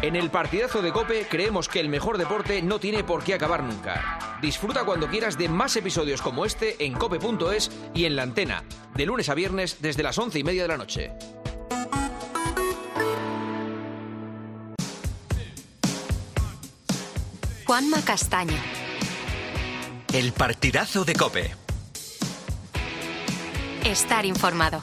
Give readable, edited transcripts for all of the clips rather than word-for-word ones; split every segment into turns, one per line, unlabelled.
En el partidazo de COPE creemos que el mejor deporte no tiene por qué acabar nunca. Disfruta cuando quieras de más episodios como este en cope.es y en La Antena, de lunes a viernes desde las 11:30 de la noche.
Juanma Castaño.
El partidazo de COPE.
Estar informado.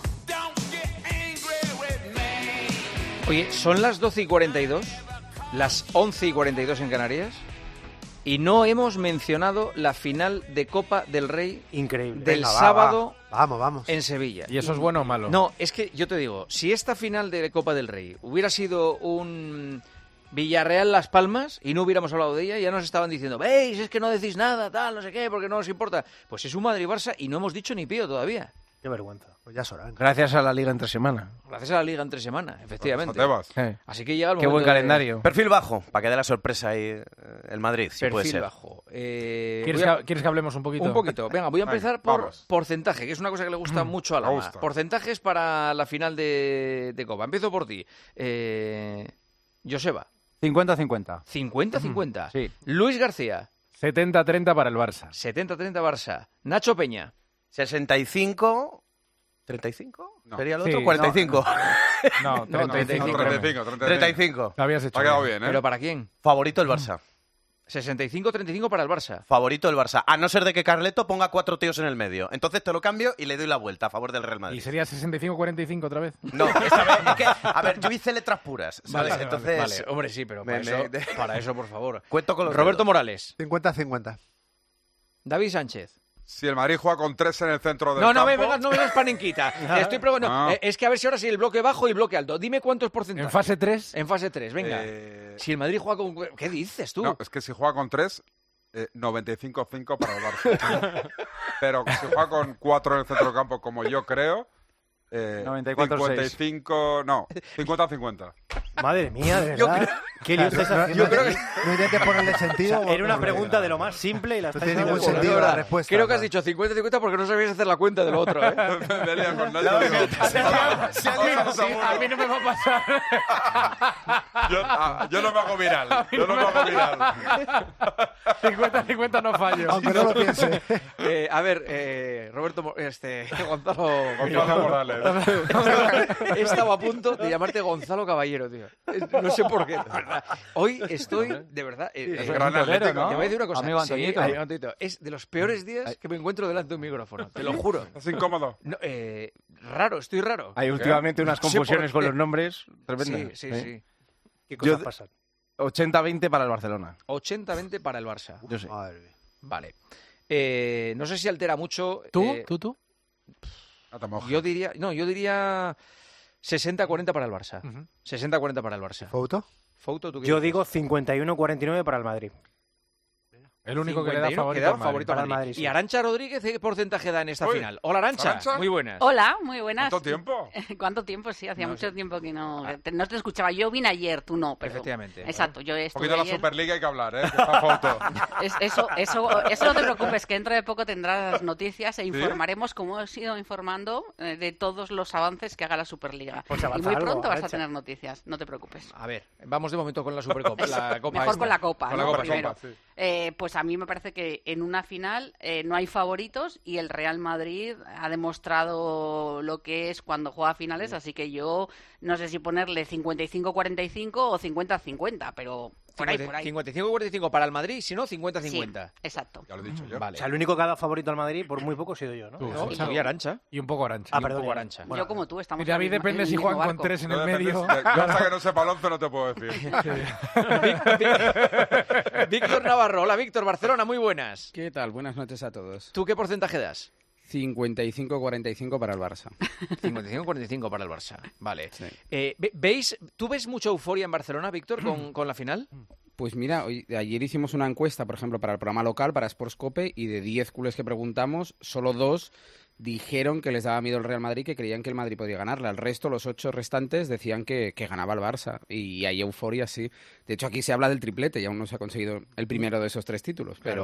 Oye, son las 12:42, las 11:42 en Canarias, y no hemos mencionado la final de Copa del Rey
Increíble.
del
Venga,
sábado
Vamos.
en Sevilla.
¿Y eso es bueno o malo?
No, es que yo te digo, si esta final de Copa del Rey hubiera sido un Villarreal-Las Palmas y no hubiéramos hablado de ella, ya nos estaban diciendo, veis, es que no decís nada, tal, no sé qué, porque no nos importa. Pues es un Madrid-Barça y no hemos dicho ni pío todavía.
Qué vergüenza. Pues ya es hora.
Gracias a la Liga entre semana.
Gracias a la Liga entre semana, efectivamente.
Tebas.
Así que llega el
Qué
momento
buen
de-
calendario.
Perfil bajo, para que dé la sorpresa ahí el Madrid, si puede
Perfil
ser.
bajo.
¿Quieres que hablemos un poquito?
Un poquito. Venga, voy a empezar
Venga,
por
vamos.
porcentaje, que es una cosa que le gusta mucho a
Me
Lama.
gusta.
Porcentajes para la final de Copa. Empiezo por ti. Joseba,
50-50.
50-50.
Sí.
Luis García,
70-30 para el Barça.
70-30 Barça. Nacho Peña,
65... ¿35?
No.
¿Sería el
Sí,
otro?
no,
45.
No,
No,
35.
35.
35.
Lo habías hecho.
Te ha quedado
bien.
bien, ¿eh?
¿pero para quién?
Favorito el Barça.
65-35 para el Barça.
Favorito el Barça. A no ser de que Carleto ponga 4 tíos en el medio. Entonces te lo cambio y le doy la vuelta a favor del Real Madrid.
¿Y sería 65-45 otra vez?
No, esta vez es que, a ver, yo hice letras puras, ¿sabes?
Vale,
Entonces,
Vale, hombre, sí, pero para, para eso, por favor.
cuento con los
Roberto
dedos.
Morales,
50-50.
David Sánchez.
Si el Madrid juega con 3 en el centro del
No
campo...
me vengas panenquita. Estoy preguntando.
No.
Es que a ver si ahora sí el bloque bajo y el bloque alto. Dime cuántos porcentajes.
En fase 3,
En fase 3, venga. Si el Madrid juega con... ¿Qué dices tú?
No, es que si juega con 3, 95-5 para el Barça. Pero si juega con 4 en el centro del campo, como yo creo...
94-6.
55... No, 50-50.
Madre mía, de verdad.
¿Qué
No,
lío estáis
no,
haciendo?
no intentes ponerle sentido.
Era una
porque
pregunta de lo más simple y la
No
estáis
tiene ningún
haciendo
sentido
por-
la respuesta.
Creo que has
¿no?
dicho 50-50 porque no sabías hacer la cuenta del otro, ¿eh?
Me lía con Nacho, digo,
a mí no me va a pasar.
yo no me hago viral. Yo no me hago viral.
50-50 no fallo.
Aunque no lo piense.
A ver, Roberto... Gonzalo...
Gonzalo Morales.
He estado a punto de llamarte Gonzalo Caballero, tío. No sé por qué, de verdad. Hoy estoy, de verdad...
Es
un
gran
torero,
atlético.
¿no?
Te voy a decir una cosa.
Amigo Antoñito.
amigo Antoñito. Es de los peores días que me encuentro delante de un micrófono. Te lo juro.
Es incómodo.
No, raro, estoy raro.
Hay últimamente unas
No sé por
confusiones con
qué.
los nombres
Sí,
tremendas.
sí.
¿Qué cosas
Yo-
pasan?
80-20 para el Barcelona.
80-20 para el Barça.
Yo sé.
Madre mía.
Vale. No sé si altera mucho.
¿Tú?
No te mojes.
Yo diría 60-40 para el Barça. 60-40 para el Barça.
¿Foto?
Fouto, ¿tú qué
Yo
dices?
digo 51-49 para el Madrid.
El único que le da
51
favorito,
que da
al Madrid.
favorito al
Para el
Madrid.
Madrid, sí.
¿Y Arantxa Rodríguez qué porcentaje da en esta
Uy,
final? Hola, Arantxa.
¿Arantxa?
Muy buenas.
Hola, muy buenas.
¿Cuánto tiempo?
¿Cuánto tiempo? Sí, hacía
No
mucho
sé.
tiempo que no te escuchaba. Yo vine ayer, tú no, pero...
Efectivamente.
Exacto, yo
Un
estuve
poquito de la
ayer.
Superliga hay que hablar, ¿eh? Que está foto.
Eso no te preocupes, que dentro de poco tendrás las noticias e informaremos, como hemos ido informando, de todos los avances que haga la Superliga.
Pues
y
avanza
muy
algo,
pronto vas a
Arantxa.
tener noticias, no te preocupes.
A ver, vamos de momento con la Supercopa. La Copa
Mejor
esta.
con la Copa,
Con la
¿no?
Copa,
Primero.
sí.
Pues a mí me parece que en una final no hay favoritos y el Real Madrid ha demostrado lo que es cuando juega finales, así que yo no sé si ponerle 55-45 o 50-50, pero por ahí.
55-45 para el Madrid, si no, 50-50.
Sí, exacto.
Ya lo he dicho yo.
Vale.
O sea, el único que ha dado favorito al Madrid, por muy poco, he sido yo, ¿no?
Tú,
No,
sí.
y Arantxa.
Y un poco Arantxa.
Ah,
Y un
perdón.
poco Arantxa.
Bueno,
Yo como tú, estamos
Y de a mí
en el
depende
mismo-
si
en el
juegan
mismo
con
barco.
3 en
No
el
dependes
medio.
yo hasta que no sepa Alonso no te puedo decir.
Víctor Navarro. Hola, Víctor. Barcelona, muy buenas.
¿Qué tal? Buenas noches a todos.
¿Tú qué porcentaje das?
55-45 para el Barça.
55-45 para el Barça. Vale.
Sí.
¿Tú ves mucha euforia en Barcelona, Víctor, con la final?
Pues mira, ayer hicimos una encuesta, por ejemplo, para el programa local, para Sportscope, y de 10 culés que preguntamos, solo 2 dijeron que les daba miedo el Real Madrid, que creían que el Madrid podía ganarla. El resto, los 8 restantes, decían que ganaba el Barça. Y hay euforia, sí. De hecho, aquí se habla del triplete y aún no se ha conseguido el primero de esos 3 títulos.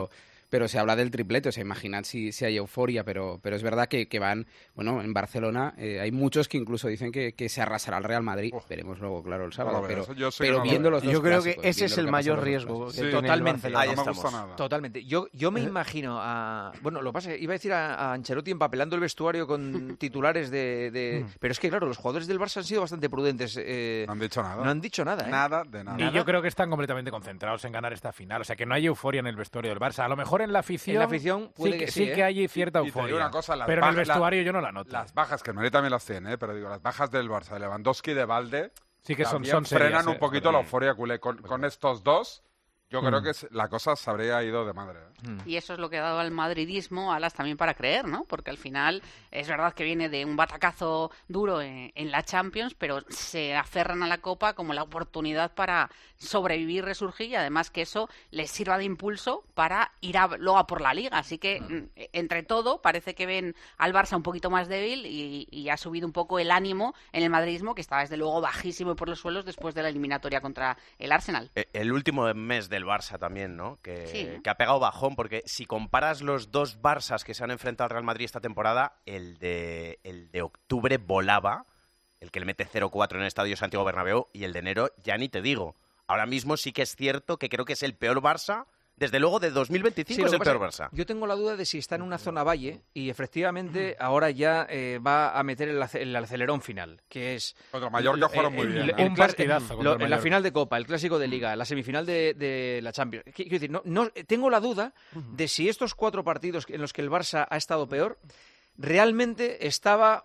pero se habla del triplete, o sea, imaginad si hay euforia, pero es verdad que van, bueno, en Barcelona hay muchos que incluso dicen que se arrasará el Real Madrid. Veremos luego, claro, el sábado, pero viendo los dos
yo creo que
clásicos,
ese es
viendo
el
lo que ha
mayor
pasado en los
riesgo.
dos
que
Sí,
tiene el
totalmente.
Barcelona.
Ahí
no me
estamos.
gusta nada.
Totalmente. Yo me imagino a... Bueno, lo que pasa es que iba a decir a Ancelotti empapelando el vestuario con titulares de... Pero es que, claro, los jugadores del Barça han sido bastante prudentes.
No han dicho nada.
No han dicho nada, ¿eh?
Nada de nada.
Y yo creo que están completamente concentrados en ganar esta final. O sea, que no hay euforia en el vestuario del Barça. A lo mejor en la afición,
En la afición puede que sí,
sí que hay cierta
Y te digo
euforia.
una cosa,
pero en el vestuario yo no la noto.
Las bajas, que el Madrid también las tiene, pero digo, las bajas del Barça, de Lewandowski y de Valde,
Sí que son
también
serias,
frenan un poquito la euforia culé. Con estos dos, yo creo que la cosa se habría ido de madre.
Y eso es lo que ha dado al madridismo alas también para creer, ¿no? Porque al final es verdad que viene de un batacazo duro en la Champions, pero se aferran a la Copa como la oportunidad para sobrevivir, resurgir y además que eso les sirva de impulso para ir luego a por la Liga. Así que, entre todo, parece que ven al Barça un poquito más débil y ha subido un poco el ánimo en el madridismo, que estaba desde luego bajísimo y por los suelos después de la eliminatoria contra el Arsenal.
El último mes del Barça también, ¿no?
Sí.
Que ha pegado bajón, porque si comparas los dos Barças que se han enfrentado al Real Madrid esta temporada, el de octubre volaba, el que le mete 0-4 en el Estadio Santiago Bernabéu, y el de enero ya ni te digo. Ahora mismo sí que es cierto que creo que es el peor Barça. Desde luego, de 2025
Sí,
es
lo
el
que
peor
pasa-
Barça.
Yo tengo la duda de si está en una zona valle y efectivamente ahora ya va a meter el acelerón final, que es...
Contra Mallorca jugaron muy bien.
Un partidazo contra el
en la
Mallorca.
final de Copa, el Clásico de Liga, la semifinal de la Champions. Quiero decir, no, tengo la duda de si estos 4 partidos en los que el Barça ha estado peor realmente estaba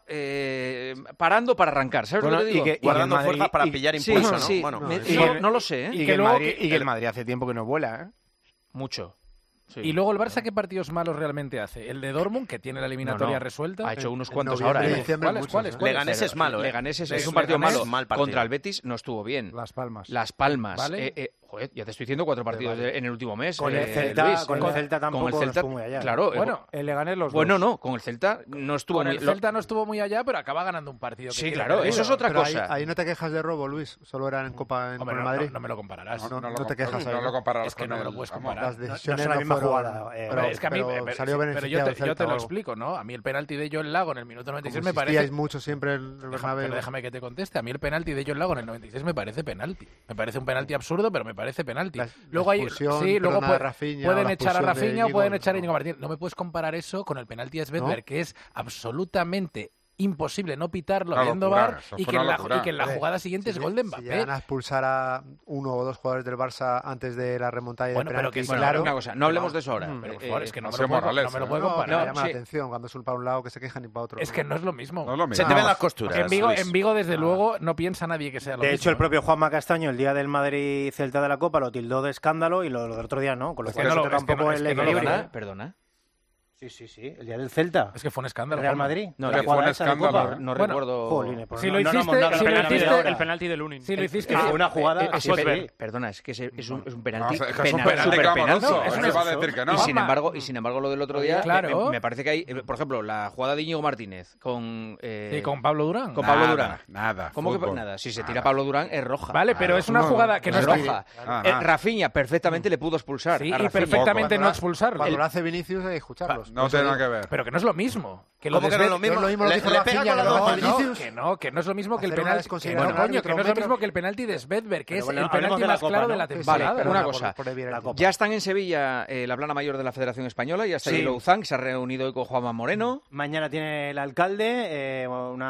parando para arrancar. ¿Sabes
Bueno,
lo que digo?
Guardando
Madrid-
fuerzas para pillar
Sí,
impulso, ¿no?
sí,
Bueno,
no lo sé, ¿eh?
Y
que
que
luego
el Madrid hace tiempo que no vuela, ¿eh?
Mucho. Sí.
Y luego el Barça, ¿qué partidos malos realmente hace? El de Dortmund, que tiene la eliminatoria
No.
resuelta.
Ha hecho unos
En
cuantos
noviembre,
ahora, ¿eh?
diciembre,
¿Cuáles?
muchos,
¿Cuáles?
¿eh?
Leganés es malo, ¿eh?
Leganés es
Es
un partido
Leganés,
malo.
mal partido.
Contra el Betis no estuvo bien.
Las Palmas.
Las Palmas.
Vale.
Joder, ya te estoy diciendo 4 partidos en el último mes.
Con el Celta,
Luis.
con el Celta tampoco
Con el Celta,
estuvo muy allá.
Claro.
Bueno,
El Leganés los
Bueno,
dos.
no, con el Celta no estuvo
con
muy...
el Celta no estuvo muy allá, pero acaba ganando un partido. Que
Sí,
tiene
claro,
perdido.
eso es otra
Pero
cosa.
ahí no te quejas de robo, Luis. Solo era en Copa
Hombre,
con el
no,
Madrid.
no me lo compararás.
no
lo
te quejas ahí,
No
¿no?
lo compararás
Es que
con
no me lo
él,
puedes
vamos.
comparar.
Las
No
decisiones
es la misma
fueron-
jugada.
Pero es que a mí,
salió
pero
beneficiado el
yo
Celta
te
o
lo
algo.
explico, ¿no? A mí el penalti de Joel Lago en el minuto 96 me
Como
parece...
insistíais mucho siempre en el Bernabéu.
Pero déjame que te conteste. A mí el penalti de Joel Lago en el 96 me parece penalti. Me parece un penalti absurdo, pero me parece penalti.
La expulsión, perdona, de Rafinha,
pueden
la
echar a
expulsión de
Rafinha o
Íñigo,
pueden echar a
no.
Íñigo Martínez. No me puedes comparar eso con el penalti de Svedberg,
¿No?
que es absolutamente imposible no pitarlo
Una
viendo
locura,
VAR
eso
y
fue
que,
una
en la,
locura.
y que en la jugada siguiente es gol de
Si
Mbappé.
llegan a expulsar a uno o dos jugadores del Barça antes de la remontada y
Bueno,
del
pero
penalti,
que
Bueno,
claro.
una cosa, no hablemos de eso ahora.
Pero por favor, es que no me
José
lo puedo,
Morales,
no me lo
¿eh?
puedo
No,
comparar.
que me llama
sí.
la atención cuando es un para un lado que se quejan y para otro.
Es que no es lo mismo.
No es lo mismo.
Se te ven las costuras.
En
Luis.
Vigo, desde luego, no piensa nadie que sea lo
De
mismo.
hecho, el propio Juanma Castaño, el día del Madrid-Celta de la Copa, lo tildó de escándalo y lo del otro día no. Con lo
Es que
cual
no
eso
lo-
te da
es que
un poco
no-
el
es que no lo
equilibrio.
gana.
Perdona.
Sí, el día del Celta.
Es que fue un escándalo.
Real
Juanma.
Madrid.
No,
la
que fue
jugada
un
esa de
escándalo,
Copa.
¿eh?
No
Bueno,
recuerdo...
Jolines, pues
Si
no-
lo
no
hiciste,
hemos dado
si
la
lo
pena
hiciste,
ahora.
El penalti del Lunin.
si lo hiciste,
Fue una jugada
a
así,
Svedberg.
Perdona, es que es un
No,
penalti
es que es un
penal,
penalti
súper penal.
clamoroso.
No, eso
¿Quién
no es
va a
eso.
decir que no?
Y sin embargo lo del otro día
Claro.
me parece que hay, por ejemplo, la jugada de Íñigo Martínez con
sí, con Pablo Durán.
con Pablo
Nada,
Durán.
Nada.
¿Cómo que
fútbol.
nada? Si se
Nada.
tira Pablo Durán es roja.
Vale, pero es una jugada que no
es
está...
roja.
Ah,
Rafinha perfectamente le pudo expulsar.
Sí,
a
y
Rafinha.
perfectamente no
Cuando
expulsarlo.
Cuando lo hace Vinicius hay que escucharlos.
No tiene nada que ver.
Pero que no es lo mismo. Que lo
¿Cómo
de
que no es lo
Svedberg-
mismo?
no es lo mismo lo
Le-
que hizo
le
Rafinha
pega
que
con la
lo
mano
hace
a
Vinicius.
Que no es lo mismo que el
Hacer una
penalti.
desconsideración
Bueno, coño,
al
que no es lo
kilómetro.
mismo que el penalti de Svedberg, que
Pero
es
bueno,
el
hablemos
penalti
de la
más
Copa,
claro
¿no?
de la
Vale,
temporada.
una
Por-
cosa.
por evidencia.
La Copa.
Ya están en Sevilla la plana mayor de la Federación Española, ya está
Sí.
ahí Louzán, que se ha reunido hoy con Juanma Moreno.
Mañana tiene el alcalde,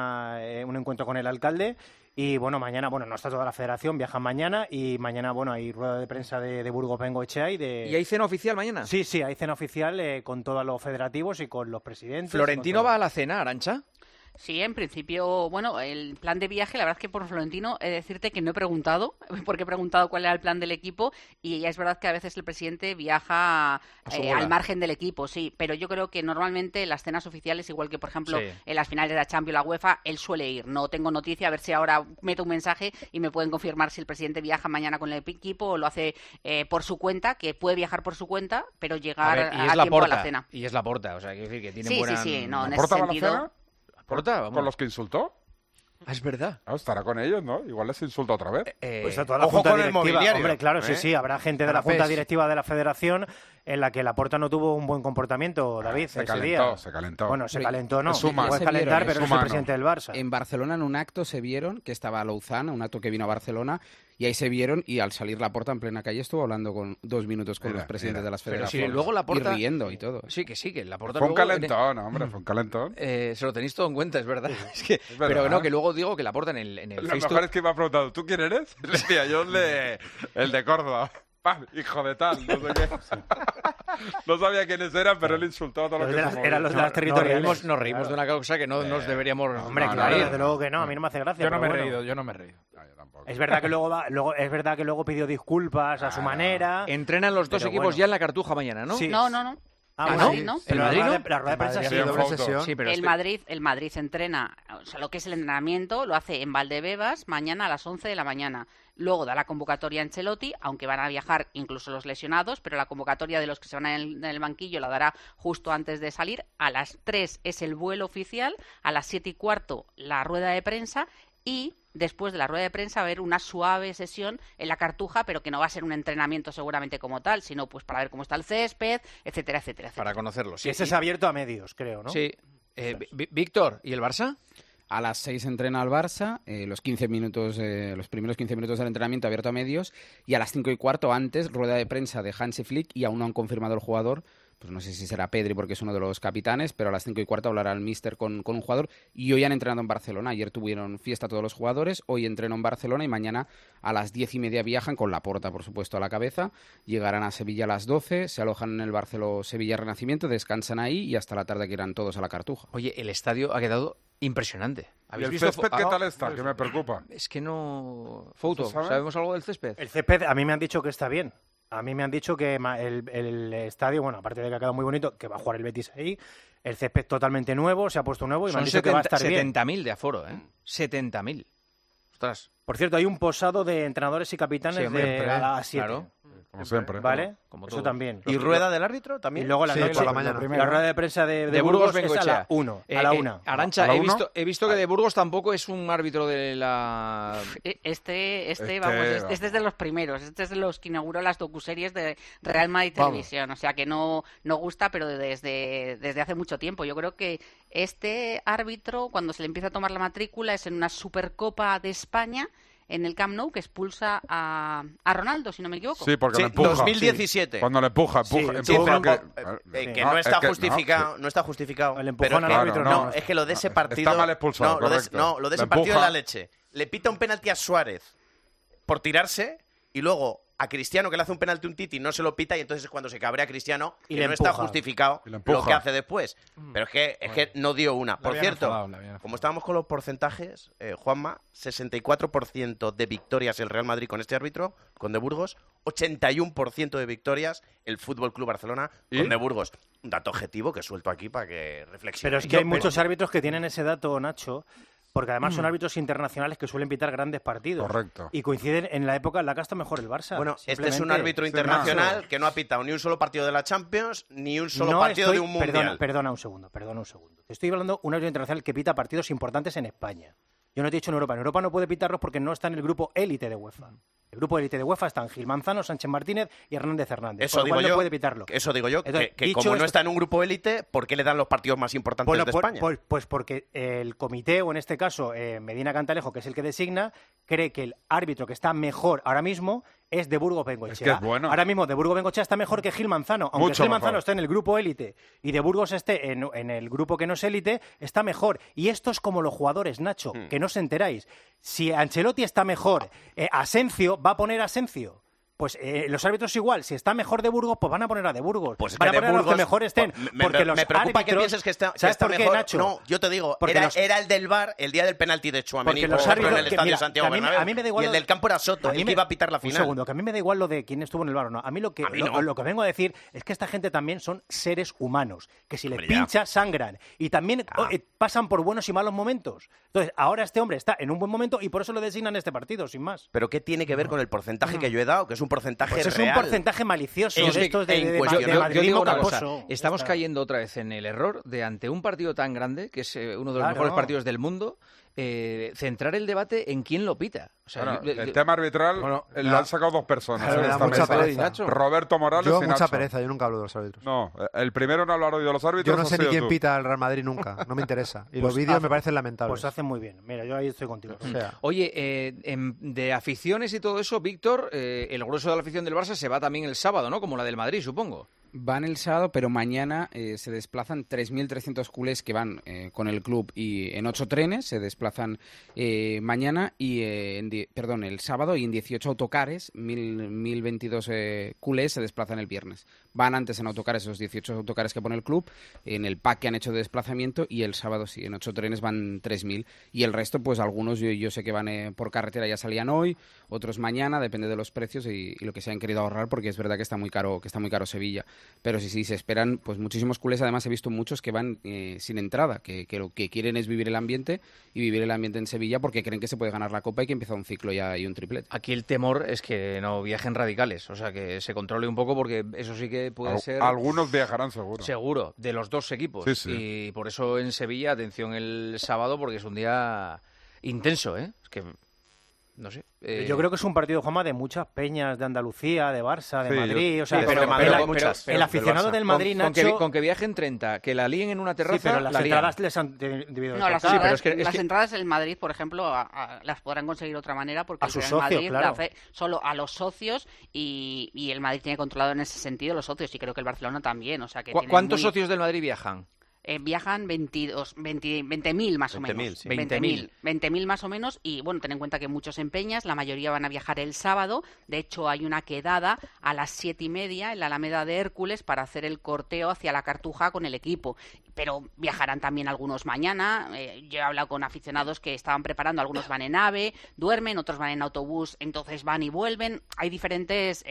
un encuentro con el alcalde. Y bueno, mañana, no está toda la federación, viajan mañana. Y mañana, hay rueda de prensa de Burgos Bengoechea y de...
¿Y hay cena oficial mañana?
Sí, hay cena oficial con todos los federativos y con los presidentes.
¿Florentino
con todo.
va a la cena, Arantxa?
Sí, en principio, el plan de viaje, la verdad es que por Florentino he de decirte que no he preguntado, porque he preguntado cuál era el plan del equipo y ya es verdad que a veces el presidente viaja
su bola.
al margen del equipo, sí, pero yo creo que normalmente las cenas oficiales, igual que por ejemplo
Sí.
en las finales de la Champions, la UEFA, él suele ir. No tengo noticia, a ver si ahora meto un mensaje y me pueden confirmar si el presidente viaja mañana con el equipo o lo hace por su cuenta, que puede viajar por su cuenta, pero llegar
A ver,
a tiempo a la cena.
Y es Laporta, o sea, quiero decir que tiene
Sí,
buena...
sí, no, en ese
¿Laporta va a la
sentido...
cena?
Laporta, vamos.
¿Con los que insultó?
Es verdad.
Estará con ellos, ¿no? Igual les insulta otra vez.
Pues a toda la
ojo
junta
con el
directiva.
mobiliario,
Hombre, claro, sí, habrá gente de la junta directiva de la Federación en la que Laporta no tuvo un buen comportamiento, David,
Se
ese día.
se calentó.
Bueno, se calentó, no.
Suma.
Puedes calentar, pero no es el
Suma,
presidente del Barça.
En Barcelona, en un acto, se vieron que estaba Louzán, un acto que vino a Barcelona, y ahí se vieron, y al salir Laporta en plena calle estuvo hablando 2 minutos con los presidentes de las
Pero
federaciones.
si luego Laporta...
Y riendo y todo.
Sí, que Laporta
Fue un
luego...
calentón, hombre, fue un calentón.
Se lo tenéis todo en cuenta, es verdad. Es que,
verdad.
pero no, que luego digo que Laporta en el
Lo
Facebook...
mejor es que me ha preguntado, ¿tú quién eres? Le decía, yo el de Córdoba. ¡Pam! Hijo de tal, no sé qué. No sabía quiénes eran, pero él insultó a todos los que se
Eran los de las
Nos
territoriales.
reímos de una cosa que no nos deberíamos...
Hombre, claro, desde luego que no, a mí no me hace gracia.
Yo no me
pero
he
bueno.
reído, yo no me he reído.
Es verdad que luego pidió disculpas a su manera.
Entrenan los dos
Pero
equipos
bueno.
ya en la Cartuja mañana, ¿no?
Sí.
No.
Ah,
¿El
bueno,
Madrid no?
¿El Madrid no?
La rueda de prensa
Madrid
sí.
ha sido doble sesión.
Sí, pero
El Madrid entrena, o sea, lo que es el entrenamiento lo hace en Valdebebas mañana a las 11 de la mañana. Luego da la convocatoria a Ancelotti, aunque van a viajar incluso los lesionados, pero la convocatoria de los que se van en el banquillo la dará justo antes de salir. A las 3 es el vuelo oficial, a las 7:15 la rueda de prensa y después de la rueda de prensa va a haber una suave sesión en la Cartuja, pero que no va a ser un entrenamiento seguramente como tal, sino pues para ver cómo está el césped, etcétera, etcétera, etcétera.
Para conocerlo, sí.
Y ese es abierto a medios, creo, ¿no?
Sí. Víctor, ¿y el Barça?
A las 6 entrena el Barça, los primeros 15 minutos del entrenamiento abierto a medios, y a las 5:15 antes, rueda de prensa de Hansi Flick, y aún no han confirmado el jugador, pues no sé si será Pedri porque es uno de los capitanes, pero a las 5:15 hablará el míster con un jugador, y hoy han entrenado en Barcelona. Ayer tuvieron fiesta todos los jugadores, hoy entreno en Barcelona y mañana a las 10:30 viajan con Laporta, por supuesto, a la cabeza. Llegarán a Sevilla a las 12, se alojan en el Barceló Sevilla Renacimiento, descansan ahí y hasta la tarde que irán todos a la Cartuja.
Oye, el estadio ha quedado impresionante.
¿Y el césped qué tal está? Que me preocupa.
Es que no... Fouto,
¿Se sabe?
¿sabemos algo del césped?
El césped, a mí me han dicho que está bien. A mí me han dicho que el estadio, bueno, aparte de que ha quedado muy bonito, que va a jugar el Betis ahí, el césped totalmente nuevo, se ha puesto nuevo y me han dicho que va a estar bien.
70.000 de aforo, ¿eh? 70.000. Ostras.
Por cierto, hay un posado de entrenadores y capitanes
Sí, hombre,
de a las 7.
claro.
Como siempre.
¿Vale?
Como
Eso
todo.
también.
¿Y rueda del árbitro también?
Y luego la
Sí,
noche,
por la mañana.
la rueda de prensa de
Burgos
Burgos es a
Bengoechea.
la 1. A la 1.
Arantxa,
¿A la
he
uno?
visto que de Burgos tampoco es un árbitro de la...
Vamos, este es de los primeros, este es de los que inauguró las docuseries de Real Madrid Televisión, o sea que no gusta, pero desde hace mucho tiempo. Yo creo que este árbitro, cuando se le empieza a tomar la matrícula, es en una Supercopa de España, en el Camp Nou, que expulsa a Ronaldo, si no me equivoco.
Sí, porque
Sí,
le empuja.
2017.
Sí. Cuando le empuja.
Sí, pero que no está justificado, no está justificado.
El empujón
Pero
al
que-
árbitro,
no,
no.
es que lo de ese partido
Está mal expulsado,
lo de
correcto.
lo de ese
Le
partido de
empuja.
la leche. Le pita un penalti a Suárez por tirarse y luego a Cristiano, que le hace un penalti a un Titi, no se lo pita y entonces es cuando se cabrea Cristiano
Y
y
le
no está
empuja.
justificado
Y le empuja.
lo que hace después. Pero es que no dio una. Por
habían
cierto,
enfadado, le habían enfadado.
como estábamos con los porcentajes, Juanma, 64% de victorias el Real Madrid con este árbitro, con De Burgos, 81% de victorias el Fútbol Club Barcelona con
¿Y?
De Burgos. Un dato objetivo que suelto aquí para que reflexionen.
Pero es que hay muchos árbitros que tienen ese dato, Nacho, porque además son árbitros internacionales que suelen pitar grandes partidos.
Correcto.
Y coinciden en la época en la que está mejor el Barça.
Bueno, este es un
simplemente.
árbitro internacional que no ha pitado ni un solo partido de la Champions, ni un solo
No
partido
estoy-
de un Mundial.
Perdona un segundo. Te estoy hablando de un árbitro internacional que pita partidos importantes en España. Yo no te he dicho en Europa. En Europa no puede pitarlos porque no está en el grupo élite de UEFA. El grupo élite de UEFA están Gil Manzano, Sánchez Martínez y Hernández Hernández.
Eso
por lo
digo
cual
yo,
no puede pitarlo.
eso digo yo,
Entonces,
que
dicho
como no
esto-
está en un grupo élite, ¿por qué le dan los partidos más importantes
Bueno,
de España?
pues porque el comité, o en este caso Medina Cantalejo, que es el que designa, cree que el árbitro que está mejor ahora mismo es de Burgos Bengoechea.
Es que es bueno.
Ahora mismo de Burgos Bengoechea está mejor que Gil Manzano. Aunque
Mucho
Gil Manzano
mejor.
esté en el grupo élite y de Burgos esté en el grupo que no es élite, está mejor. Y esto es como los jugadores, Nacho, que no os enteráis. Si Ancelotti está mejor, Asencio va a poner a Asencio. Pues los árbitros igual, si está mejor de Burgos, pues van a poner a de Burgos.
Pues es
van
que
a poner
de
a los que
Burgos-
mejor estén.
Me
porque los
preocupa que
árbitros-
pienses que está,
¿Sabes por qué,
mejor.
Nacho?
No, yo te digo,
Porque
era el del VAR el día del penalti de Tchouaméni,
Porque los
por ejemplo, en
árbitros
el
que-
Estadio
mira,
Santiago
que a mí-
Bernabéu.
a mí me da igual
y el
lo-
del campo era Soto,
a mí
el
me-
que iba a pitar la
Un
final.
segundo, que a mí me da igual lo de quién estuvo en el bar o no. A mí lo que,
A mí no.
lo que vengo a decir es que esta gente también son seres humanos, que si les
Hombre, ya.
pincha, sangran. Y también pasan por buenos y malos momentos. Entonces, ahora este hombre está en un buen momento y por eso lo designan este partido, sin más.
Pero ¿qué tiene que ver con el porcentaje que yo he dado? Que es un porcentaje
Pues es
real.
un porcentaje malicioso
Es
de
que
estos de
en cuestión-
de
yo- yo
Yo
madridismo
digo una cosa,
caposo.
estamos cayendo otra vez en el error de ante un partido tan grande, que es uno de los
Claro.
mejores partidos del mundo, centrar el debate en quién lo pita. O sea,
Bueno, el tema arbitral lo han sacado dos personas.
Claro,
en
me da
esta
mucha
mesa.
pereza.
Roberto Morales
Yo
y
mucha
Nacho.
pereza, yo nunca hablo de los árbitros.
No, el primero en hablar hoy de los árbitros
Yo no sé
ha
ni
sido
quién
tú.
pita el Real Madrid nunca, no me interesa. Y
Pues
los vídeos
hace-
me parecen lamentables.
Pues hacen muy bien. Mira, yo ahí estoy contigo.
O sea,
Oye, de aficiones y todo eso, Víctor, el grueso de la afición del Barça se va también el sábado, ¿no? Como la del Madrid, supongo.
Van el sábado, pero mañana se desplazan 3.300 culés que van con el club y en 8 trenes se desplazan mañana y el sábado y en 18 autocares, 1.022 culés se desplazan el viernes. Van antes en autocares esos 18 autocares que pone el club, en el pack que han hecho de desplazamiento y el sábado sí, en 8 trenes van 3.000 y el resto pues algunos yo sé que van por carretera, ya salían hoy, otros mañana, depende de los precios y lo que se han querido ahorrar porque es verdad que está muy caro Sevilla. Pero sí, se esperan pues muchísimos culés. Además, he visto muchos que van sin entrada, que lo que quieren es vivir el ambiente y vivir el ambiente en Sevilla porque creen que se puede ganar la Copa y que empieza un ciclo ya y un triplete.
Aquí el temor es que no viajen radicales, o sea, que se controle un poco porque eso sí que puede ser...
Algunos viajarán seguro.
Seguro, de los dos equipos.
Sí, sí.
Y por eso en Sevilla, atención el sábado, porque es un día intenso, ¿eh? Es que, no sé...
Yo creo que es un partido, Juanma, de muchas peñas de Andalucía, de Barça, de
Sí,
Madrid. O sea,
sí,
pero,
de Madrid
pero-
hay muchas,
el aficionado del Madrid, Nacho...
Con que viajen 30, que la líen en una terraza,
Sí, pero las
la lían.
entradas les han debido
No, las
tocar.
entradas,
pero es
las
que-
entradas en Madrid, por ejemplo, las podrán conseguir de otra manera porque
A
el
sus
Real
socios,
Madrid
claro.
la hace solo a los socios y el Madrid tiene controlado en ese sentido los socios y creo que el Barcelona también. O sea, que tienen
¿Cuántos
muy-
socios del Madrid viajan?
Viajan 20.000 más o
20.000,
menos.
sí.
20.000 más o menos. Y bueno, ten en cuenta que muchos en Peñas, la mayoría van a viajar el sábado. De hecho, hay una quedada a las 7:30 en la Alameda de Hércules para hacer el corteo hacia la Cartuja con el equipo. Pero viajarán también algunos mañana. Yo he hablado con aficionados que estaban preparando, algunos van en AVE, duermen, otros van en autobús, entonces van y vuelven. Hay diferentes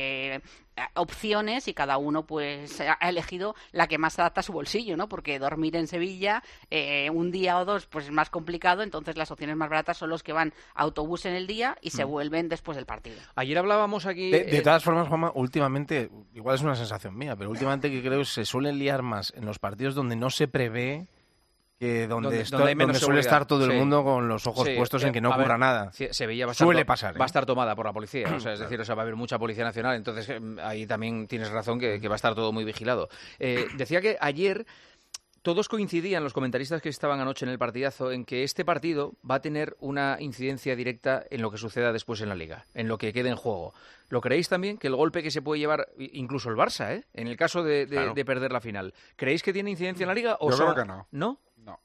opciones y cada uno pues ha elegido la que más se adapta a su bolsillo, ¿no? Porque dormir en Sevilla un día o dos pues es más complicado, entonces las opciones más baratas son los que van a autobús en el día y se vuelven después del partido.
Ayer hablábamos aquí...
De todas formas, Juanma, últimamente, igual es una sensación mía, pero últimamente que creo que se suelen liar más en los partidos donde no se prevé que donde
hay menos
suele
seguridad.
estar todo el
Sí.
mundo con los ojos
Sí,
puestos en que no
a ver,
ocurra nada.
Sevilla va a estar
Suele pasar, ¿eh?
va a estar tomada por la policía, o sea, es decir, o sea, va a haber mucha policía nacional, entonces ahí también tienes razón que va a estar todo muy vigilado. Decía que ayer todos coincidían, los comentaristas que estaban anoche en el partidazo, en que este partido va a tener una incidencia directa en lo que suceda después en la Liga, en lo que quede en juego. ¿Lo creéis también? Que el golpe que se puede llevar incluso el Barça, en el caso de perder la final, ¿creéis que tiene incidencia en la Liga? O
Yo
sea,
creo que no.
¿No?
No.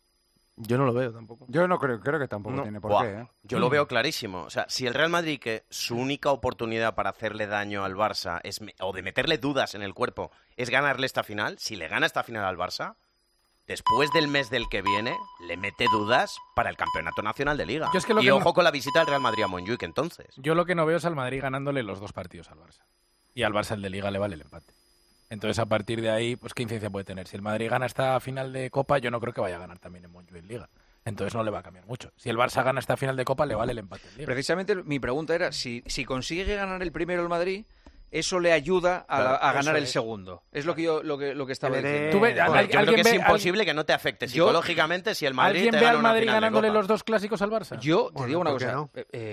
Yo no lo veo tampoco.
Yo no creo que tampoco
No.
tiene por
Buah,
qué. ¿eh?
Yo lo veo clarísimo. O sea, si el Real Madrid, que su única oportunidad para hacerle daño al Barça o de meterle dudas en el cuerpo es ganarle esta final, si le gana esta final al Barça, después del mes del que viene, le mete dudas para el Campeonato Nacional de Liga.
Yo es que lo
y
que
ojo
no-
con la visita del Real Madrid a Montjuic, entonces.
Yo lo que no veo es al Madrid ganándole los dos partidos al Barça. Y al Barça el de Liga le vale el empate. Entonces, a partir de ahí, pues ¿qué incidencia puede tener? Si el Madrid gana esta final de Copa, yo no creo que vaya a ganar también en Montjuic Liga. Entonces no le va a cambiar mucho. Si el Barça gana esta final de Copa, le vale el empate en Liga.
Precisamente mi pregunta era, si consigue ganar el primero el Madrid, eso le ayuda
Claro,
a ganar
eso
el
es.
segundo. Es lo que yo lo que estaba diciendo.
Tú ves,
Bueno, yo creo que es imposible que no te afecte psicológicamente si el Madrid
¿Alguien
te
ve
gana
al
una
Madrid
final de
ganándole
Copa?
los dos clásicos al Barça?
Yo te digo una
¿por qué
cosa.
no?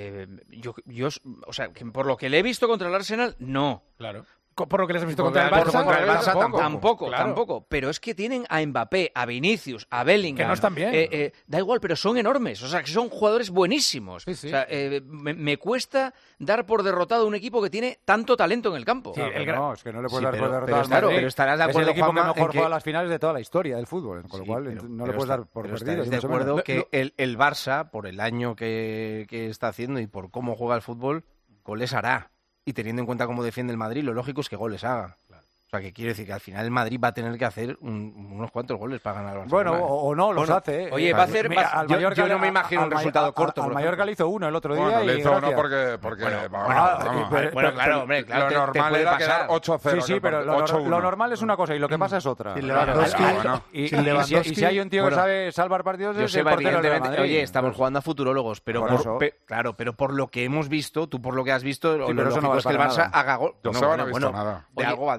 O sea, que por lo que le he visto contra el Arsenal, no.
Claro. Por lo que les he visto
Contra
contra el
el
Barça,
contra el Barça
tampoco. Claro.
Tampoco. Pero es que tienen a Mbappé, a Vinicius, a Bellingham.
Que no están bien.
Da igual, pero son enormes. O sea, que son jugadores buenísimos.
Sí, sí.
O sea, me cuesta dar por derrotado a un equipo que tiene tanto talento en el campo.
Sí,
No, es que no le puedes
Sí,
dar
pero-
por derrotado
pero
al
claro,
Madrid.
pero estarás de
Es
acuerdo,
el equipo
Juanma,
que
en
mejor
que-
juega las finales de toda la historia del fútbol, con lo
Sí,
cual
pero-
no
pero
le puedes dar por
pero
perdido.
estaréis
ni
de
mucho menos.
acuerdo que el Barça, por el año que está haciendo y por cómo juega el fútbol, goles hará. Y teniendo en cuenta cómo defiende el Madrid, lo lógico es que goles haga. O sea, que quiere decir que al final el Madrid va a tener que hacer unos cuantos goles para ganar al Barça.
Bueno, o no, los hace. ¿eh?
Oye, va a hacer...
Mira,
va-
al
yo-
Mallorca
yo no me imagino un resultado corto,
Al
por
Mallorca
ejemplo.
le hizo uno el otro día
Bueno,
y
le hizo uno
gracias.
porque
Bueno,
Bueno, claro, hombre, claro,
lo
te
normal
puede
era
pasar.
quedar 8-0.
Sí, pero lo
8-1.
normal es una cosa y lo que pasa es otra.
Y Lewandowski-
Claro,
bueno.
y
Sin Lewandowski-
si hay un tío que
Bueno,
sabe salvar partidos es el
Joseba,
portero del Real
evidentemente,
Madrid.
oye, estamos jugando a futurólogos, pero
Por eso.
claro, pero por lo que hemos visto, tú por lo que has visto, lo
pero eso no
lógico
vale
es que el
para
Barça
nada.
haga gol.
Joseba no ha visto nada.
De
Oye,
algo valdrá.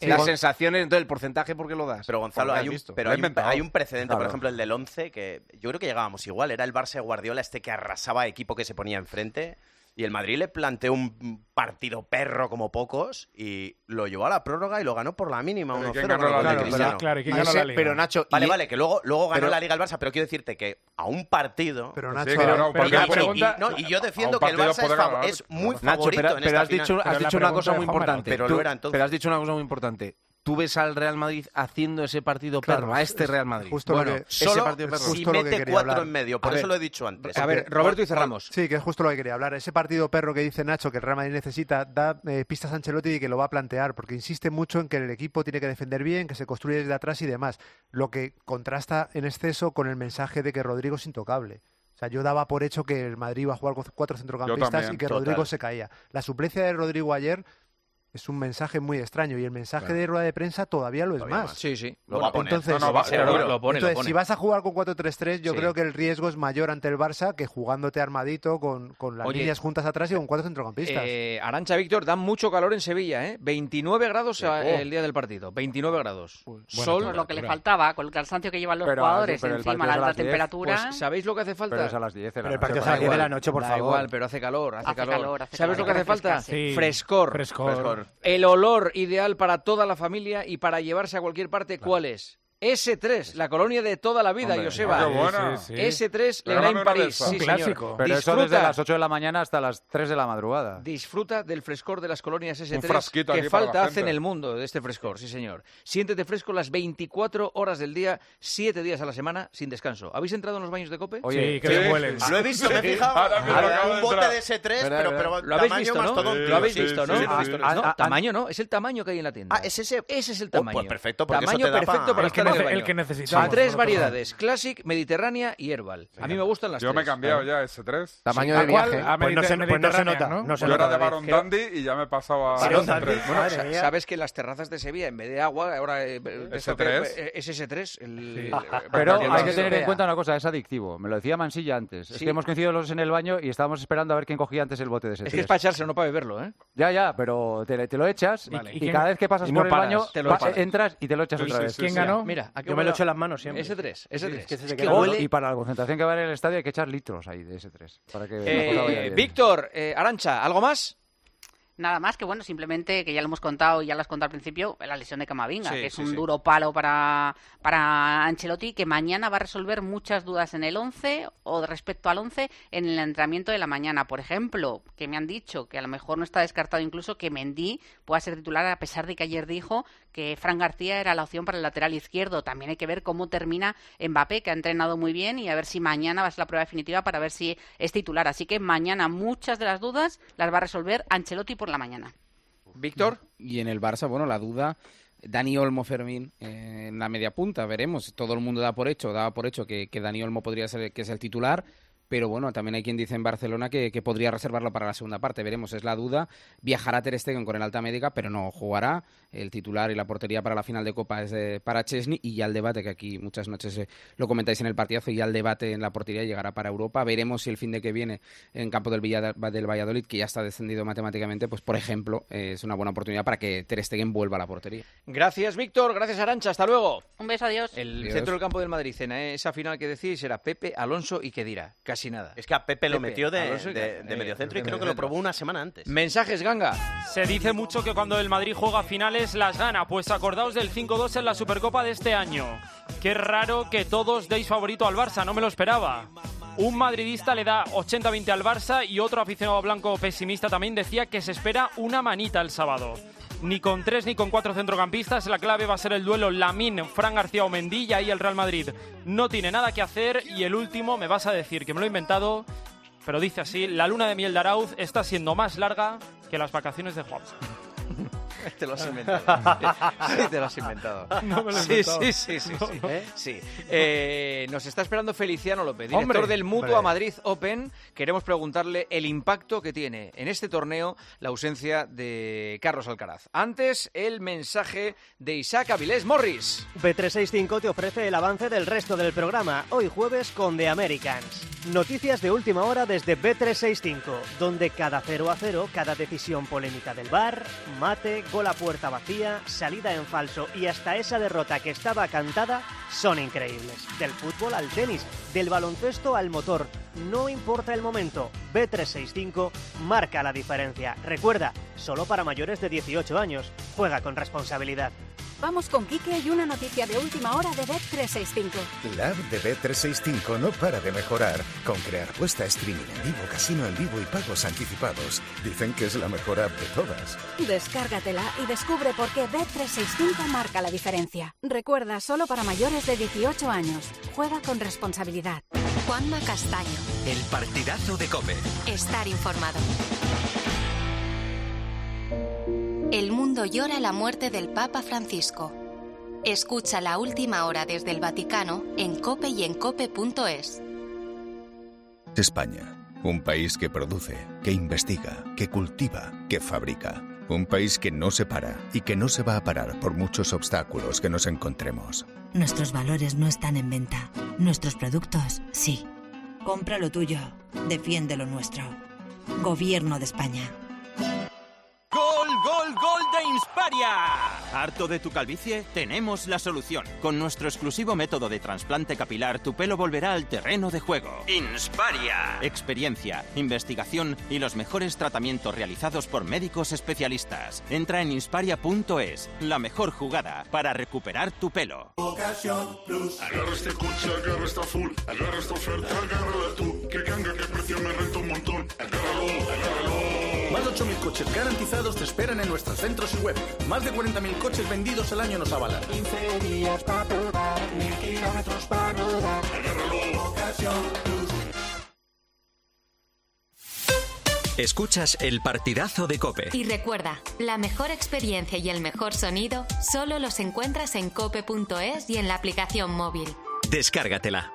las sensaciones, entonces el porcentaje, ¿por qué lo das?
Pero Gonzalo, hay un precedente,
Claro.
por ejemplo, el del 11, que yo creo que llegábamos igual. Era el Barça de Guardiola, que arrasaba equipo que se ponía enfrente. Y el Madrid le planteó un partido perro como pocos y lo llevó a la prórroga y lo ganó por la mínima, 1-0.
¿quién ganó la Liga?
Claro, ¿y quién ganó la Liga?
Pero Nacho...
Vale, que luego ganó
pero-
la Liga el Barça, pero quiero decirte que a un partido...
Pero
Sí,
Nacho,
claro, porque
la
la
pregunta-
y yo
a
defiendo
un
que el
partido
Barça
puede ganar,
es muy
Nacho,
favorito
pero
en esta
has dicho,
final.
Pero la
una
pregunta
cosa
de
muy
Juanma
importante.
pero
Tú-
lo era entonces.
Pero has dicho una cosa muy importante. Tú ves al Real Madrid haciendo ese partido perro,
Claro,
a este Real Madrid.
justo
bueno,
lo que-
ese
Solo
partido perro.
justo
si
lo que
mete
quería
4
hablar.
en medio, por
A
eso
ver,
lo he dicho antes.
A ver, Roberto y cerramos.
Sí, que es justo lo que quería hablar. Ese partido perro que dice Nacho que el Real Madrid necesita da pistas a Ancelotti y que lo va a plantear, porque insiste mucho en que el equipo tiene que defender bien, que se construye desde atrás y demás, lo que contrasta en exceso con el mensaje de que Rodrigo es intocable. O sea, yo daba por hecho que el Madrid iba a jugar con 4 centrocampistas
también,
y que
total.
Rodrigo se caía. La suplencia de Rodrigo ayer es un mensaje muy extraño y el mensaje
Claro.
de rueda de prensa todavía lo es
Todavía
más.
más.
Sí, sí.
Lo va a poner.
Entonces,
No, va,
seguro.
Lo pone.
entonces, si vas a jugar con 4-3-3, yo
Sí.
creo que el riesgo es mayor ante el Barça que jugándote armadito con las
Oye,
líneas juntas atrás y con 4 centrocampistas.
Arantxa, Víctor, da mucho calor en Sevilla, ¿eh? 29 grados el día del partido. 29 grados. Sol.
Pues lo que le faltaba, con el cansancio que llevan los
Pero,
jugadores,
pero el
encima
partido
la
es a
alta
las 10.
temperatura.
Pues, ¿sabéis lo que hace falta?
Pero es a las 10 de la
Pero el
noche.
partido es a
Da
las 10 de
igual.
la noche, por
Da
favor.
igual, pero hace calor,
Hace calor, hace
¿Sabes lo
calor,
que hace falta?
refrescarse.
Sí.
Frescor.
Frescor.
El olor ideal para toda la familia y para llevarse a cualquier parte, ¿cuál es? S3, la colonia de toda la vida,
Hombre,
Joseba.
qué buena.
Sí.
S3,
Regálame
Legrand
una de
París.
esas.
Sí,
Un
señor.
clásico.
Pero eso
Disfruta.
desde las 8 de la mañana hasta las 3 de la madrugada.
Disfruta del frescor de las colonias S3
Un frasquito
que
aquí para la
falta hace en
gente.
el mundo de este frescor, sí señor. Siéntete fresco las 24 horas del día, 7 días a la semana, sin descanso. ¿Habéis entrado en los baños de COPE?
Oye,
Sí, que me huelen.
Lo he visto, me he fijado.
Ahora mismo acabo de
Un bote
entrar.
de S3,
Verdad,
pero
Lo habéis
tamaño
visto, ¿no?
mastodonte.
Lo habéis
Sí,
visto, ¿no?
sí, sí, lo he visto.
No, tamaño no, es el tamaño que hay en la tienda.
Ah, ¿es ese?
Ese es el
Oh,
tamaño.
pues perfecto, porque
tamaño
eso te da
perfecto para
El que,
estar en el
el
baño.
que necesitamos.
A 3
nosotros.
variedades, Classic, Mediterránea y Herbal. A mí me gustan las
Yo
tres.
me he cambiado ya S3.
Tamaño
¿A
de
cuál?
viaje.
A
Pues no se
Mediterránea,
nota, no se
Yo era
nota,
de
David.
Baron Dandy y ya me he pasado a
Baron
S3.
Dandy.
Bueno,
Madre mía.
sabes que en las terrazas de Sevilla, en vez de agua, ahora
S3.
es S3.
Pero
el-
hay que tener en
Vea.
cuenta una cosa, es adictivo. Me lo decía Mansilla antes. Es
Sí.
que hemos coincidido los dos en el baño y estábamos esperando a ver quién cogía antes el bote de ese.
Es que es para echarse, no para beberlo, ¿eh?
Ya, pero te lo echas
Vale.
y,
¿Y quién-
cada vez que pasas
y no
por el
paras,
baño
te lo echas?
entras y te lo echas
Sí,
otra
sí,
vez.
sí,
¿Quién
sí.
ganó?
Mira, aquí
Yo me lo echo en las manos siempre.
S3.
Es que se te
Es
queda
que
huele-
huele-
Y para la concentración que va a haber en el estadio hay que echar litros ahí de S3. Para que la cosa vaya bien.
Víctor, Arantxa, ¿algo más?
Nada más que, bueno, simplemente, que ya lo hemos contado y ya lo has contado al principio, la lesión de Camavinga,
Sí,
que es
sí,
un
sí.
duro palo para Ancelotti, que mañana va a resolver muchas dudas en el 11 o respecto al 11 en el entrenamiento de la mañana. Por ejemplo, que me han dicho que a lo mejor no está descartado incluso que Mendy pueda ser titular, a pesar de que ayer dijo que Fran García era la opción para el lateral izquierdo. También hay que ver cómo termina Mbappé, que ha entrenado muy bien, y a ver si mañana va a ser la prueba definitiva para ver si es titular. Así que mañana muchas de las dudas las va a resolver Ancelotti por la mañana.
Víctor.
Y en el Barça, bueno, la duda, Dani Olmo, Fermín, en la media punta, veremos. Todo el mundo daba por hecho que Dani Olmo podría ser que es el titular, pero bueno, también hay quien dice en Barcelona que podría reservarlo para la segunda parte. Veremos, es la duda. Viajará Ter Stegen con el alta médica, pero no jugará. El titular y la portería para la final de Copa es para Chesney, y ya el debate, que aquí muchas noches lo comentáis en el partidazo, y ya el debate en la portería llegará para Europa. Veremos si el fin de que viene en campo del Valladolid, que ya está descendido matemáticamente, pues por ejemplo, es una buena oportunidad para que Ter Stegen vuelva a la portería.
Gracias, Víctor. Gracias, Arantxa. Hasta luego.
Un beso, adiós.
El
Adiós.
centro del campo del Madrid, en esa final que decís, será Pepe, Alonso y Kedira. Casi nada.
Es que a Pepe lo metió
Alonso
de
y-
mediocentro y
de
creo que lo
mediocentro.
probó una semana antes.
Mensajes, Ganga.
Se dice mucho que cuando el Madrid juega finales las gana, pues acordaos del 5-2 en la Supercopa de este año. Qué raro que todos deis favorito al Barça, no me lo esperaba. Un madridista le da 80-20 al Barça y otro aficionado blanco pesimista también decía que se espera una manita el sábado. Ni con 3 ni con 4 centrocampistas, la clave va a ser el duelo Lamine, Fran García o Mendy, y ahí el Real Madrid no tiene nada que hacer. Y el último, me vas a decir que me lo he inventado, pero dice así: la luna de miel de Arauz está siendo más larga que las vacaciones de Juan.
Te lo has inventado. Sí, te lo has inventado.
No me lo he
Sí,
inventado.
sí.
No.
Sí. Nos está esperando Feliciano López, director
Hombre,
del Mutua
hombre.
Madrid Open. Queremos preguntarle el impacto que tiene en este torneo la ausencia de Carlos Alcaraz. Antes, el mensaje de Isaac Avilés Morris.
Bet365 te ofrece el avance del resto del programa, hoy jueves con The Americans. Noticias de última hora desde Bet365, donde cada 0-0, cada decisión polémica del VAR, mate, sacó la puerta vacía, salida en falso y hasta esa derrota que estaba cantada son increíbles. Del fútbol al tenis, del baloncesto al motor, no importa el momento, Bet365 marca la diferencia. Recuerda, solo para mayores de 18 años. Juega con responsabilidad.
Vamos con Quique y una noticia de última hora de Bet365.
La app de Bet365 no para de mejorar, con crear puesta, streaming en vivo, casino en vivo y pagos anticipados. Dicen que es la mejor app de todas.
Descárgatela y descubre por qué Bet365 marca la diferencia. Recuerda, solo para mayores de 18 años. Juega con responsabilidad.
Juanma Castaño.
El partidazo de COPE.
Estar informado. El mundo llora la muerte del Papa Francisco. Escucha la última hora desde el Vaticano en COPE y en COPE.es.
España, un país que produce, que investiga, que cultiva, que fabrica. Un país que no se para y que no se va a parar por muchos obstáculos que nos encontremos.
Nuestros valores no están en venta. Nuestros productos, sí. Compra lo tuyo. Defiende lo nuestro. Gobierno de España.
¡Gol, gol, gol de Insparia! ¿Harto de tu calvicie? Tenemos la solución. Con nuestro exclusivo método de trasplante capilar, tu pelo volverá al terreno de juego. Insparia. Experiencia, investigación y los mejores tratamientos realizados por médicos especialistas. Entra en insparia.es, la mejor jugada para recuperar tu pelo.
Ocasión Plus. Agarra este coche, agarra esta full, agarra esta oferta, agárrala tú. Que ganga, que precio, me renta un montón. Agárralo, agárralo.
Más de 8.000 coches garantizados te esperan en nuestros centros y web. Más de 40.000 coches vendidos al año nos avalan.
15 días para probar, 1000 kilómetros para rodar. Agárralo, Ocasión Plus.
Escuchas el partidazo de COPE.
Y recuerda, la mejor experiencia y el mejor sonido solo los encuentras en cope.es y en la aplicación móvil.
Descárgatela.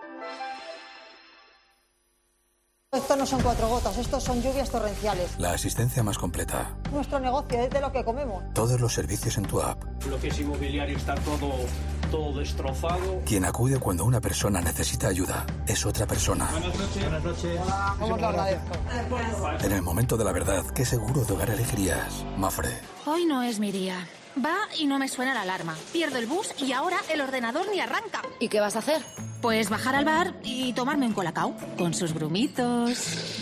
Esto no son 4 gotas, estos son lluvias torrenciales.
La asistencia más completa.
Nuestro negocio es de lo que comemos.
Todos los servicios en tu app.
Lo que es inmobiliario está todo destrozado.
Quien acude cuando una persona necesita ayuda es otra persona.
Buenas noches. Buenas noches.
¿Cómo te agradezco?
En el momento de la verdad, ¿qué seguro de hogar elegirías, Mafre?
Hoy no es mi día. Va y no me suena la alarma. Pierdo el bus y ahora el ordenador ni arranca.
¿Y qué vas a hacer?
Pues bajar al bar y tomarme un colacao con sus grumitos.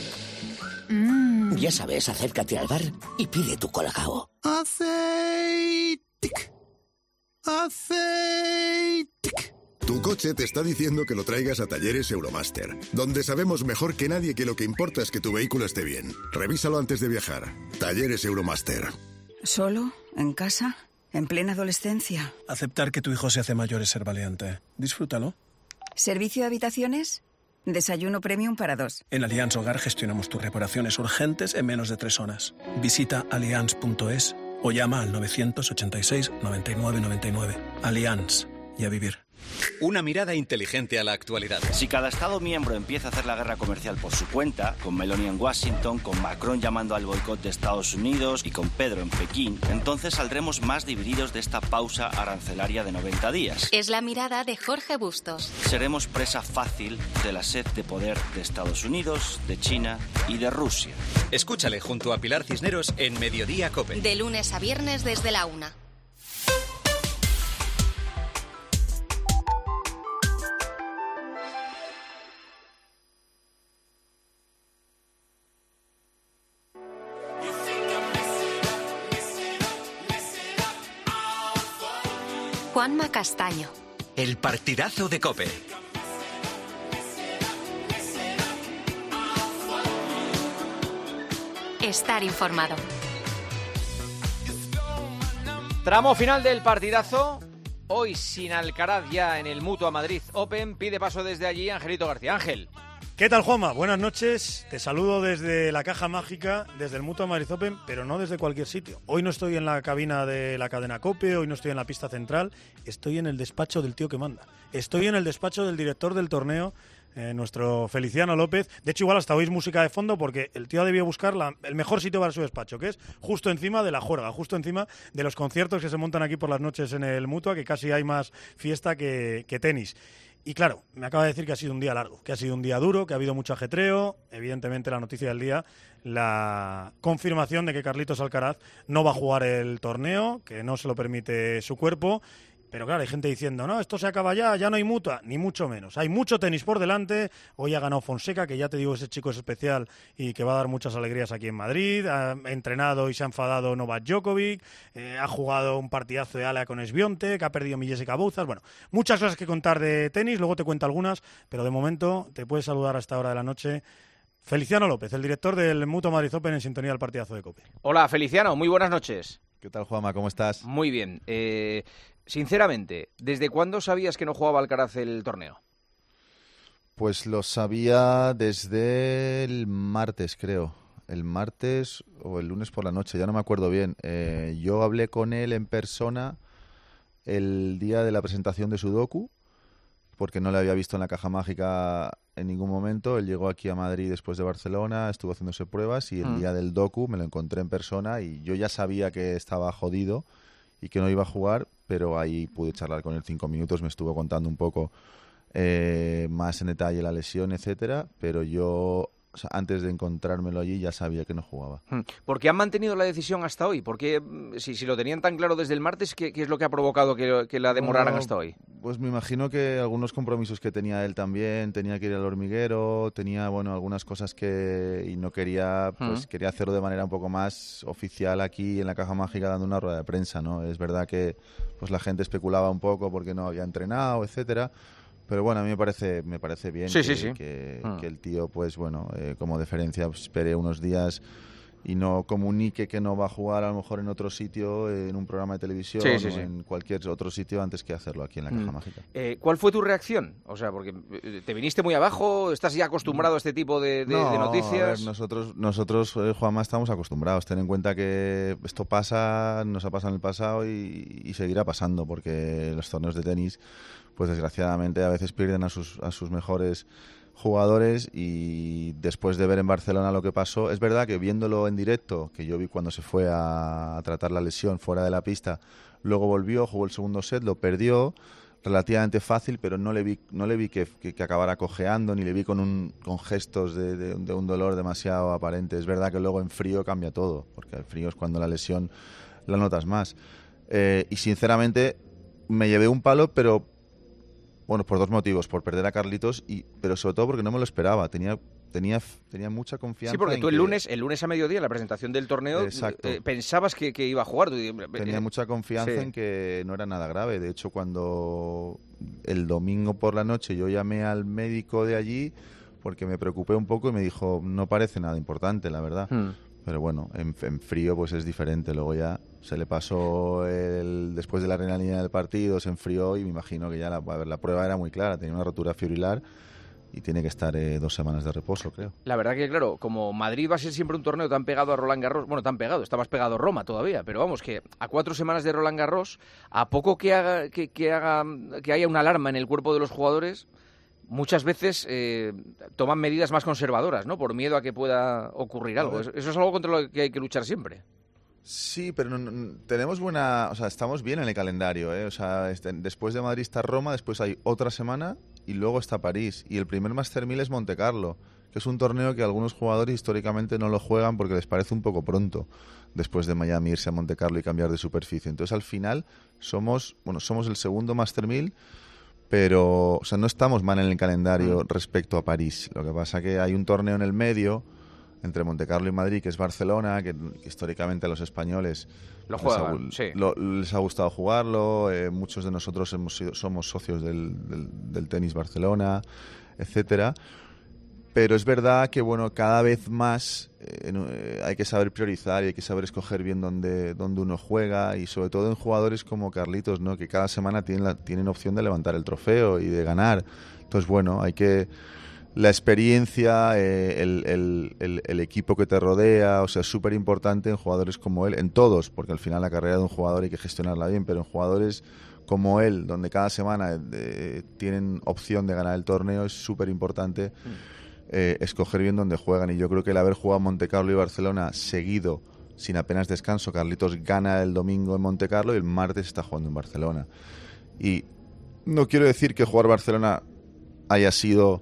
Ya sabes, acércate al bar y pide tu colacao.
Aceitic. Tu coche te está diciendo que lo traigas a Talleres Euromaster, donde sabemos mejor que nadie que lo que importa es que tu vehículo esté bien. Revísalo antes de viajar. Talleres Euromaster.
¿Solo? ¿En casa? ¿En plena adolescencia?
Aceptar que tu hijo se hace mayor es ser valiente. Disfrútalo.
¿Servicio de habitaciones? Desayuno premium para 2.
En Allianz Hogar gestionamos tus reparaciones urgentes en menos de 3 horas. Visita allianz.es o llama al 986 99 99. Allianz. Y a vivir.
Una mirada inteligente a la actualidad.
Si cada Estado miembro empieza a hacer la guerra comercial por su cuenta, con Meloni en Washington, con Macron llamando al boicot de Estados Unidos y con Pedro en Pekín, entonces saldremos más divididos de esta pausa arancelaria de 90 días.
Es la mirada de Jorge Bustos.
Seremos presa fácil de la sed de poder de Estados Unidos, de China y de Rusia.
Escúchale junto a Pilar Cisneros en Mediodía COPE.
De lunes a viernes desde la 1. Juanma Castaño.
El partidazo de COPE.
Estar informado.
Tramo final del partidazo. Hoy sin Alcaraz ya en el Mutua Madrid Open. Pide paso desde allí Angelito García. Ángel.
¿Qué tal, Juanma? Buenas noches. Te saludo desde la Caja Mágica, desde el Mutua Madrid Open, pero no desde cualquier sitio. Hoy no estoy en la cabina de la cadena COPE, hoy no estoy en la pista central, estoy en el despacho del tío que manda. Estoy en el despacho del director del torneo, nuestro Feliciano López. De hecho, igual hasta oís música de fondo porque el tío ha debido buscar el mejor sitio para su despacho, que es justo encima de la juerga, justo encima de los conciertos que se montan aquí por las noches en el Mutua, que casi hay más fiesta que tenis. Y claro, me acaba de decir que ha sido un día largo, que ha sido un día duro, que ha habido mucho ajetreo. Evidentemente, la noticia del día, la confirmación de que Carlitos Alcaraz no va a jugar el torneo, que no se lo permite su cuerpo. Pero claro, hay gente diciendo, no, esto se acaba ya no hay mutua, ni mucho menos. Hay mucho tenis por delante. Hoy ha ganado Fonseca, que ya te digo, ese chico es especial y que va a dar muchas alegrías aquí en Madrid. Ha entrenado y se ha enfadado Novak Djokovic. Ha jugado un partidazo de Alea con Swiatek, ha perdido mi Jessica Bouzas. Bueno, muchas cosas que contar de tenis, luego te cuento algunas, pero de momento te puedes saludar a esta hora de la noche Feliciano López, el director del Mutua Madrid Open, en sintonía del partidazo de COPE.
Hola, Feliciano, muy buenas noches.
¿Qué tal, Juanma? ¿Cómo estás?
Muy bien. Sinceramente, ¿desde cuándo sabías que no jugaba Alcaraz el torneo?
Pues lo sabía desde el martes, creo. El martes o el lunes por la noche, ya no me acuerdo bien. Yo hablé con él en persona el día de la presentación de Sudoku, porque no le había visto en la caja mágica en ningún momento. Él llegó aquí a Madrid después de Barcelona, estuvo haciéndose pruebas y el día del docu me lo encontré en persona y yo ya sabía que estaba jodido y que no iba a jugar, pero ahí pude charlar con él 5 minutos, me estuvo contando un poco más en detalle la lesión, etcétera, pero yo, o sea, antes de encontrármelo allí ya sabía que no jugaba.
¿Por qué han mantenido la decisión hasta hoy? ¿Por qué, si lo tenían tan claro desde el martes, qué es lo que ha provocado que la demoraran hasta hoy?
Pues me imagino que algunos compromisos que tenía él también, tenía que ir al hormiguero, tenía, bueno, algunas cosas y no quería, pues quería hacerlo de manera un poco más oficial aquí en la caja mágica dando una rueda de prensa, ¿no? Es verdad que pues la gente especulaba un poco porque no había entrenado, etcétera. Pero bueno, a mí me parece bien que el tío, pues bueno, como deferencia, pues, espere unos días y no comunique que no va a jugar a lo mejor en otro sitio, en un programa de televisión o en cualquier otro sitio antes que hacerlo aquí en la caja mágica.
¿Cuál fue tu reacción? O sea, porque te viniste muy abajo, ¿estás ya acostumbrado a este tipo de noticias?
A ver, nosotros Juanma, estamos acostumbrados. Ten en cuenta que esto pasa, nos ha pasado en el pasado y seguirá pasando, porque los torneos de tenis, pues desgraciadamente a veces pierden a sus mejores jugadores, y después de ver en Barcelona lo que pasó, es verdad que viéndolo en directo, que yo vi cuando se fue a tratar la lesión fuera de la pista, luego volvió, jugó el segundo set, lo perdió relativamente fácil, pero no le vi que acabara cojeando, ni le vi con gestos de un dolor demasiado aparente. Es verdad que luego en frío cambia todo, porque el frío es cuando la lesión la notas más. Y sinceramente me llevé un palo, pero bueno, por 2 motivos, por perder a Carlitos, pero sobre todo porque no me lo esperaba. Tenía mucha confianza.
Sí, porque tú el lunes a mediodía, en la presentación del torneo, pensabas que iba a jugar.
Tenía mucha confianza en que no era nada grave. De hecho, cuando el domingo por la noche yo llamé al médico de allí, porque me preocupé un poco y me dijo, no parece nada importante, la verdad. Pero bueno, en frío pues es diferente. Luego ya se le pasó después de la adrenalina del partido, se enfrió y me imagino que ya la prueba era muy clara. Tenía una rotura fibrilar y tiene que estar 2 semanas de reposo, creo.
La verdad que, claro, como Madrid va a ser siempre un torneo tan pegado a Roland Garros, bueno, tan pegado, está más pegado a Roma todavía, pero vamos, que a 4 semanas de Roland Garros, a poco que haya una alarma en el cuerpo de los jugadores, muchas veces toman medidas más conservadoras, ¿no? Por miedo a que pueda ocurrir algo. Eso es algo contra lo que hay que luchar siempre.
Sí, pero tenemos estamos bien en el calendario, ¿eh? O sea, después de Madrid está Roma, después hay otra semana y luego está París. Y el primer Master 1000 es Montecarlo, que es un torneo que algunos jugadores históricamente no lo juegan porque les parece un poco pronto, después de Miami irse a Montecarlo y cambiar de superficie. Entonces, al final, somos el segundo Master 1000, pero no estamos mal en el calendario respecto a París. Lo que pasa que hay un torneo en el medio entre Montecarlo y Madrid, que es Barcelona, que históricamente a los españoles les ha gustado jugarlo. Muchos de nosotros somos socios del tenis Barcelona, etcétera. Pero es verdad que cada vez más hay que saber priorizar y hay que saber escoger bien dónde uno juega, y sobre todo en jugadores como Carlitos, ¿no? Que cada semana tienen opción de levantar el trofeo y de ganar. Entonces, hay que... La experiencia, el equipo que te rodea, es súper importante en jugadores como él, en todos, porque al final la carrera de un jugador hay que gestionarla bien, pero en jugadores como él, donde cada semana tienen opción de ganar el torneo, es súper importante escoger bien dónde juegan. Y yo creo que el haber jugado Montecarlo y Barcelona seguido, sin apenas descanso, Carlitos gana el domingo en Montecarlo y el martes está jugando en Barcelona. Y no quiero decir que jugar Barcelona haya sido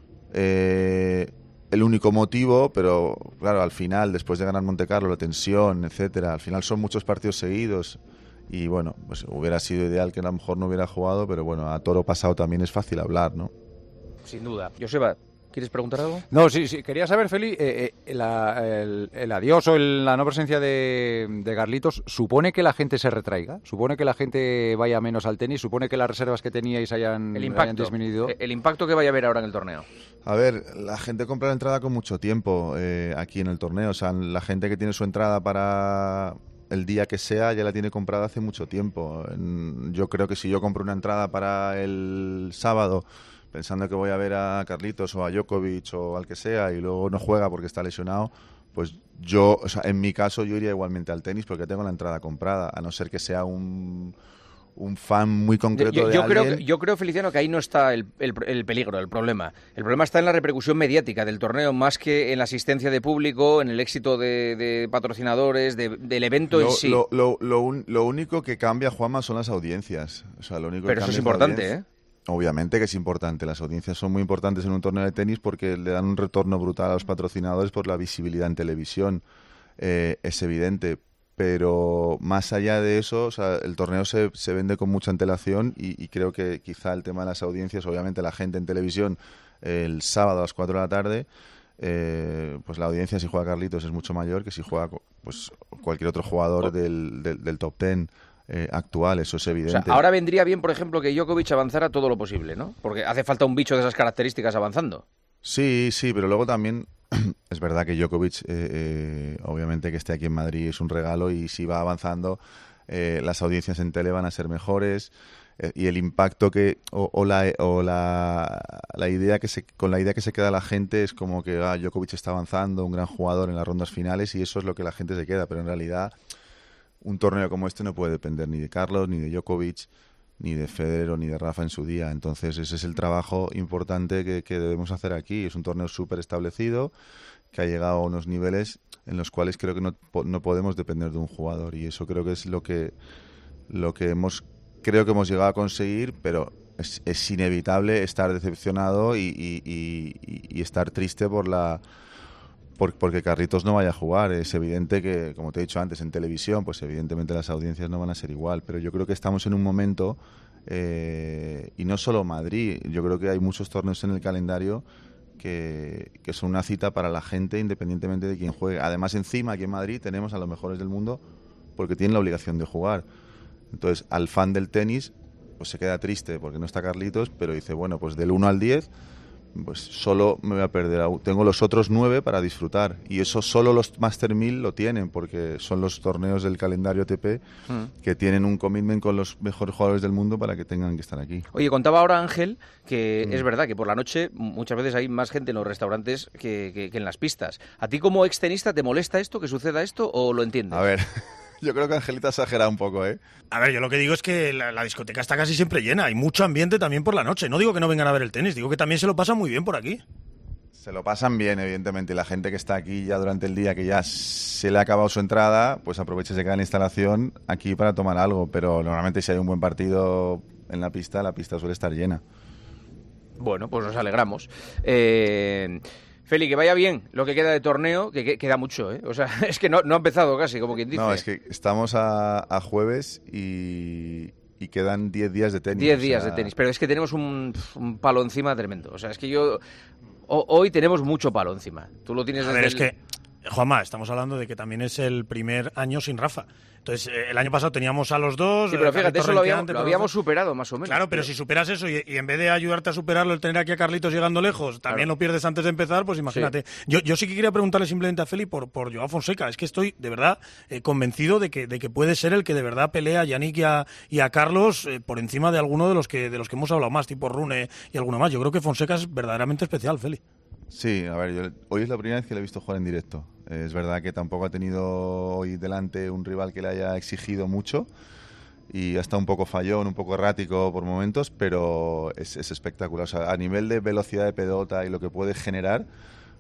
el único motivo, pero claro, al final, después de ganar Montecarlo, la tensión, etcétera, al final son muchos partidos seguidos y bueno, pues hubiera sido ideal que a lo mejor no hubiera jugado, pero bueno, a toro pasado también es fácil hablar, ¿no?
Sin duda. Joseba, ¿quieres preguntar algo?
No, sí. Quería saber, Feli, el adiós o la no presencia de Carlitos, ¿supone que la gente se retraiga? ¿Supone que la gente vaya menos al tenis? ¿Supone que las reservas que teníais hayan disminuido?
El impacto que vaya a haber ahora en el torneo.
A ver, la gente compra la entrada con mucho tiempo aquí en el torneo. O sea, la gente que tiene su entrada para el día que sea ya la tiene comprada hace mucho tiempo. Yo creo que si yo compro una entrada para el sábado pensando que voy a ver a Carlitos o a Djokovic o al que sea y luego no juega porque está lesionado, pues yo, o sea, en mi caso yo iría igualmente al tenis porque tengo la entrada comprada, a no ser que sea un fan muy concreto de alguien.
Yo creo, Feliciano, que ahí no está el peligro, el problema. El problema está en la repercusión mediática del torneo, más que en la asistencia de público, en el éxito de patrocinadores, del evento en sí.
Lo único que cambia, Juanma, son las audiencias. O sea, lo único
Pero
que
eso es importante, ¿eh?
Obviamente que es importante. Las audiencias son muy importantes en un torneo de tenis porque le dan un retorno brutal a los patrocinadores por la visibilidad en televisión. Es evidente. Pero más allá de eso, o sea, el torneo se vende con mucha antelación y creo que quizá el tema de las audiencias, obviamente la gente en televisión el sábado a las 4 de la tarde, pues la audiencia si juega Carlitos es mucho mayor que si juega pues cualquier otro jugador del top 10 actual, eso es evidente.
O sea, ahora vendría bien, por ejemplo, que Djokovic avanzara todo lo posible, ¿no? Porque hace falta un bicho de esas características avanzando.
Sí, pero luego también es verdad que Djokovic, obviamente que esté aquí en Madrid es un regalo y si va avanzando, las audiencias en tele van a ser mejores y el impacto que la idea que con la idea que se queda la gente es como que Djokovic está avanzando, un gran jugador en las rondas finales y eso es lo que la gente se queda, pero en realidad un torneo como este no puede depender ni de Carlos, ni de Djokovic, ni de Federer ni de Rafa en su día. Entonces ese es el trabajo importante que debemos hacer aquí. Es un torneo súper establecido que ha llegado a unos niveles en los cuales creo que no podemos depender de un jugador y eso creo que es lo que hemos llegado a conseguir, pero es inevitable estar decepcionado y estar triste porque Carlitos no vaya a jugar. Es evidente que, como te he dicho antes, en televisión, pues evidentemente las audiencias no van a ser igual, pero yo creo que estamos en un momento, y no solo Madrid, yo creo que hay muchos torneos en el calendario que son una cita para la gente independientemente de quién juegue. Además, encima, aquí en Madrid tenemos a los mejores del mundo porque tienen la obligación de jugar. Entonces, al fan del tenis, pues se queda triste porque no está Carlitos, pero dice, bueno, pues del 1 al 10... pues solo me voy a perder. Tengo los otros 9 para disfrutar y eso solo los Master 1000 lo tienen porque son los torneos del calendario ATP que tienen un commitment con los mejores jugadores del mundo para que tengan que estar aquí.
Oye, contaba ahora Ángel que es verdad que por la noche muchas veces hay más gente en los restaurantes que en las pistas. ¿A ti como extenista te molesta esto, que suceda esto o lo entiendes?
A ver... Yo creo que Angelita ha exagerado un poco, ¿eh?
A ver, yo lo que digo es que la discoteca está casi siempre llena. Hay mucho ambiente también por la noche. No digo que no vengan a ver el tenis, digo que también se lo pasan muy bien por aquí.
Se lo pasan bien, evidentemente. Y la gente que está aquí ya durante el día, que ya se le ha acabado su entrada, pues aprovecha de cada instalación aquí para tomar algo. Pero normalmente si hay un buen partido en la pista suele estar llena.
Bueno, pues nos alegramos. Feli, que vaya bien lo que queda de torneo, que queda mucho, ¿eh? O sea, es que no ha empezado casi, como quien dice.
No, es que estamos a jueves y quedan 10 días de tenis.
10 días de tenis, pero es que tenemos un palo encima tremendo. O sea, es que hoy tenemos mucho palo encima. Tú lo tienes desde
A ver, es que, Juanma, estamos hablando de que también es el primer año sin Rafa. Entonces, el año pasado teníamos a los dos.
Sí, pero fíjate, eso lo habíamos superado más o menos.
Claro, pero si superas eso y en vez de ayudarte a superarlo, el tener aquí a Carlitos llegando lejos, también lo pierdes antes de empezar, pues imagínate. Sí. Yo sí que quería preguntarle simplemente a Feli por Joao Fonseca. Es que estoy, de verdad, convencido de que puede ser el que de verdad pelea a Yannick y a Carlos por encima de alguno de los que hemos hablado más, tipo Rune y alguno más. Yo creo que Fonseca es verdaderamente especial, Feli.
Sí, a ver, hoy es la primera vez que le he visto jugar en directo. Es verdad que tampoco ha tenido hoy delante un rival que le haya exigido mucho y ha estado un poco fallón, un poco errático por momentos, pero es espectacular. O sea, a nivel de velocidad de pelota y lo que puede generar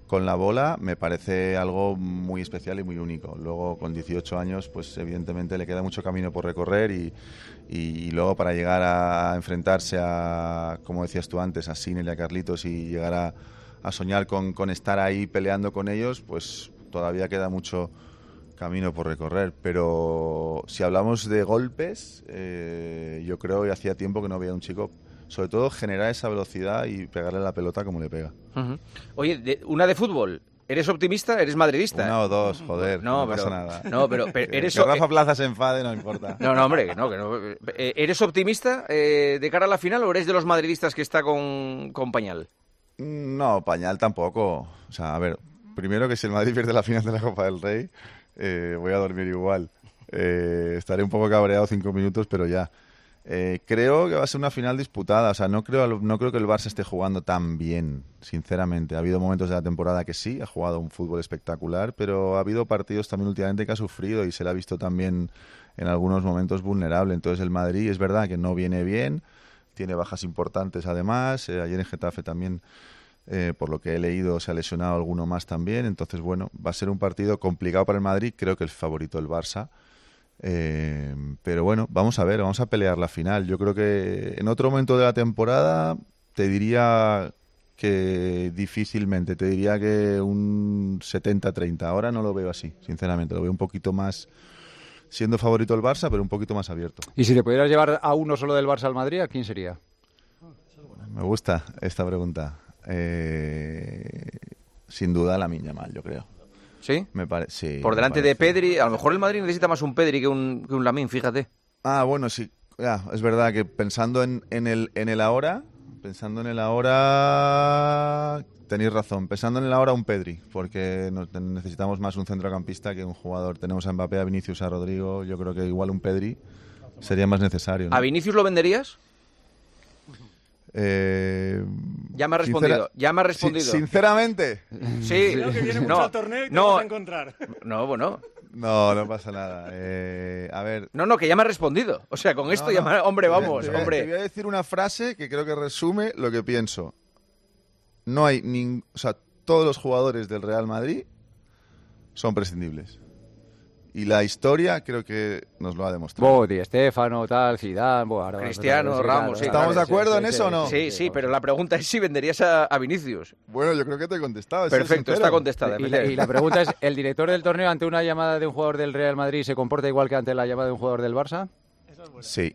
con la bola me parece algo muy especial y muy único. Luego, con 18 años, pues evidentemente le queda mucho camino por recorrer y luego para llegar a enfrentarse a, como decías tú antes, a Sinner y a Carlitos y llegar a soñar con estar ahí peleando con ellos, pues todavía queda mucho camino por recorrer. Pero si hablamos de golpes, yo creo que hacía tiempo que no veía a un chico, sobre todo, generar esa velocidad y pegarle la pelota como le pega.
Oye, una de fútbol. ¿Eres optimista? ¿Eres madridista?
Una o dos, joder, no pasa nada.
No, pero eres...
Que Rafa Plaza se enfade, no importa.
No, hombre, que no. ¿Eres optimista de cara a la final o eres de los madridistas que está con pañal?
No, pañal tampoco. O sea, a ver, primero que si el Madrid pierde la final de la Copa del Rey, voy a dormir igual. Estaré un poco cabreado 5 minutos, pero ya. Creo que va a ser una final disputada. O sea, no creo que el Barça esté jugando tan bien, sinceramente. Ha habido momentos de la temporada que sí, ha jugado un fútbol espectacular, pero ha habido partidos también últimamente que ha sufrido y se le ha visto también en algunos momentos vulnerable. Entonces el Madrid es verdad que no viene bien, tiene bajas importantes además. Ayer en Getafe también, por lo que he leído, se ha lesionado alguno más también. Entonces, bueno, va a ser un partido complicado para el Madrid. Creo que el favorito el Barça. Pero bueno, vamos a ver, vamos a pelear la final. Yo creo que en otro momento de la temporada te diría que difícilmente, te diría que un 70-30. Ahora no lo veo así, sinceramente, lo veo un poquito más siendo favorito el Barça, pero un poquito más abierto.
¿Y si te pudieras llevar a uno solo del Barça al Madrid, a quién sería?
Me gusta esta pregunta. Sin duda Lamine Yamal, yo creo.
¿Sí?
Sí.
Por delante de Pedri, a lo mejor el Madrid necesita más un Pedri que un Lamine, fíjate.
Ah, bueno, sí. Ya, es verdad que pensando en el ahora, tenéis razón. Pensando en el ahora, un Pedri, porque necesitamos más un centrocampista que un jugador. Tenemos a Mbappé, a Vinicius, a Rodrigo. Yo creo que igual un Pedri sería más necesario, ¿no?
¿A Vinicius lo venderías? Ya me ha respondido.
Sinceramente.
Sí.
Creo que viene mucho al torneo y te vas a encontrar.
No, bueno.
No pasa nada. A ver.
No, que ya me ha respondido. O sea, con esto ya me... Hombre, vamos, hombre.
Te voy a decir una frase que creo que resume lo que pienso. No hay o sea, todos los jugadores del Real Madrid son prescindibles. Y la historia creo que nos lo ha demostrado.
Di Stéfano, tal, Zidane,
Cristiano, Ramos. Sí,
¿estamos de acuerdo en eso o no?
Sí, pero la pregunta es si venderías a Vinicius.
Bueno, yo creo que te he contestado.
Perfecto, está contestada.
Y la pregunta es, ¿el director del torneo ante una llamada de un jugador del Real Madrid se comporta igual que ante la llamada de un jugador del Barça?
Sí.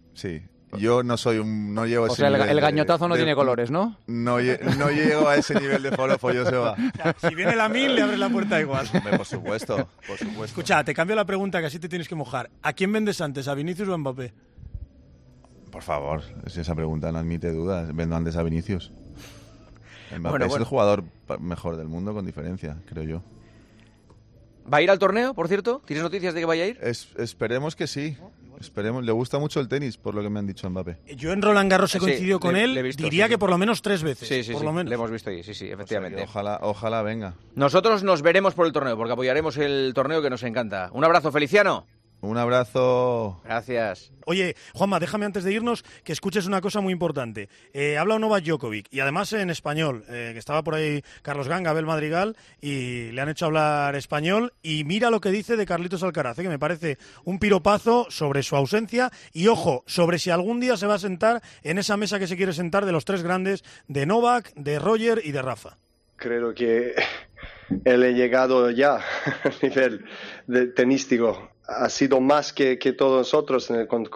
Yo no soy no llevo ese nivel.
O sea, el gañotazo no tiene colores, ¿no?
No llego a ese nivel de forofo, Joseba.
O sea, si viene Lamine, le abres la puerta igual.
Por supuesto.
Escucha, te cambio la pregunta, que así te tienes que mojar. ¿A quién vendes antes, a Vinicius o a Mbappé?
Por favor, esa pregunta no admite dudas. Vendo antes a Vinicius. Mbappé es el jugador mejor del mundo, con diferencia, creo yo.
¿Va a ir al torneo, por cierto? ¿Tienes noticias de que vaya a ir?
Esperemos que sí. Le gusta mucho el tenis, por lo que me han dicho Mbappé.
Yo en Roland Garros he coincidido con él, diría que por lo menos 3 veces.
Sí,
por lo menos.
Le hemos visto ahí, sí, efectivamente.
O sea, ojalá venga.
Nosotros nos veremos por el torneo, porque apoyaremos el torneo que nos encanta. Un abrazo, Feliciano.
Un abrazo.
Gracias.
Oye, Juanma, déjame antes de irnos que escuches una cosa muy importante. Habla Novak Djokovic, y además en español, que estaba por ahí Carlos Ganga, Abel Madrigal, y le han hecho hablar español, y mira lo que dice de Carlitos Alcaraz, que me parece un piropazo sobre su ausencia, y ojo, sobre si algún día se va a sentar en esa mesa que se quiere sentar de los 3 grandes, de Novak, de Roger y de Rafa.
Creo que él ha llegado ya a nivel tenístico. Ha sido más que todos nosotros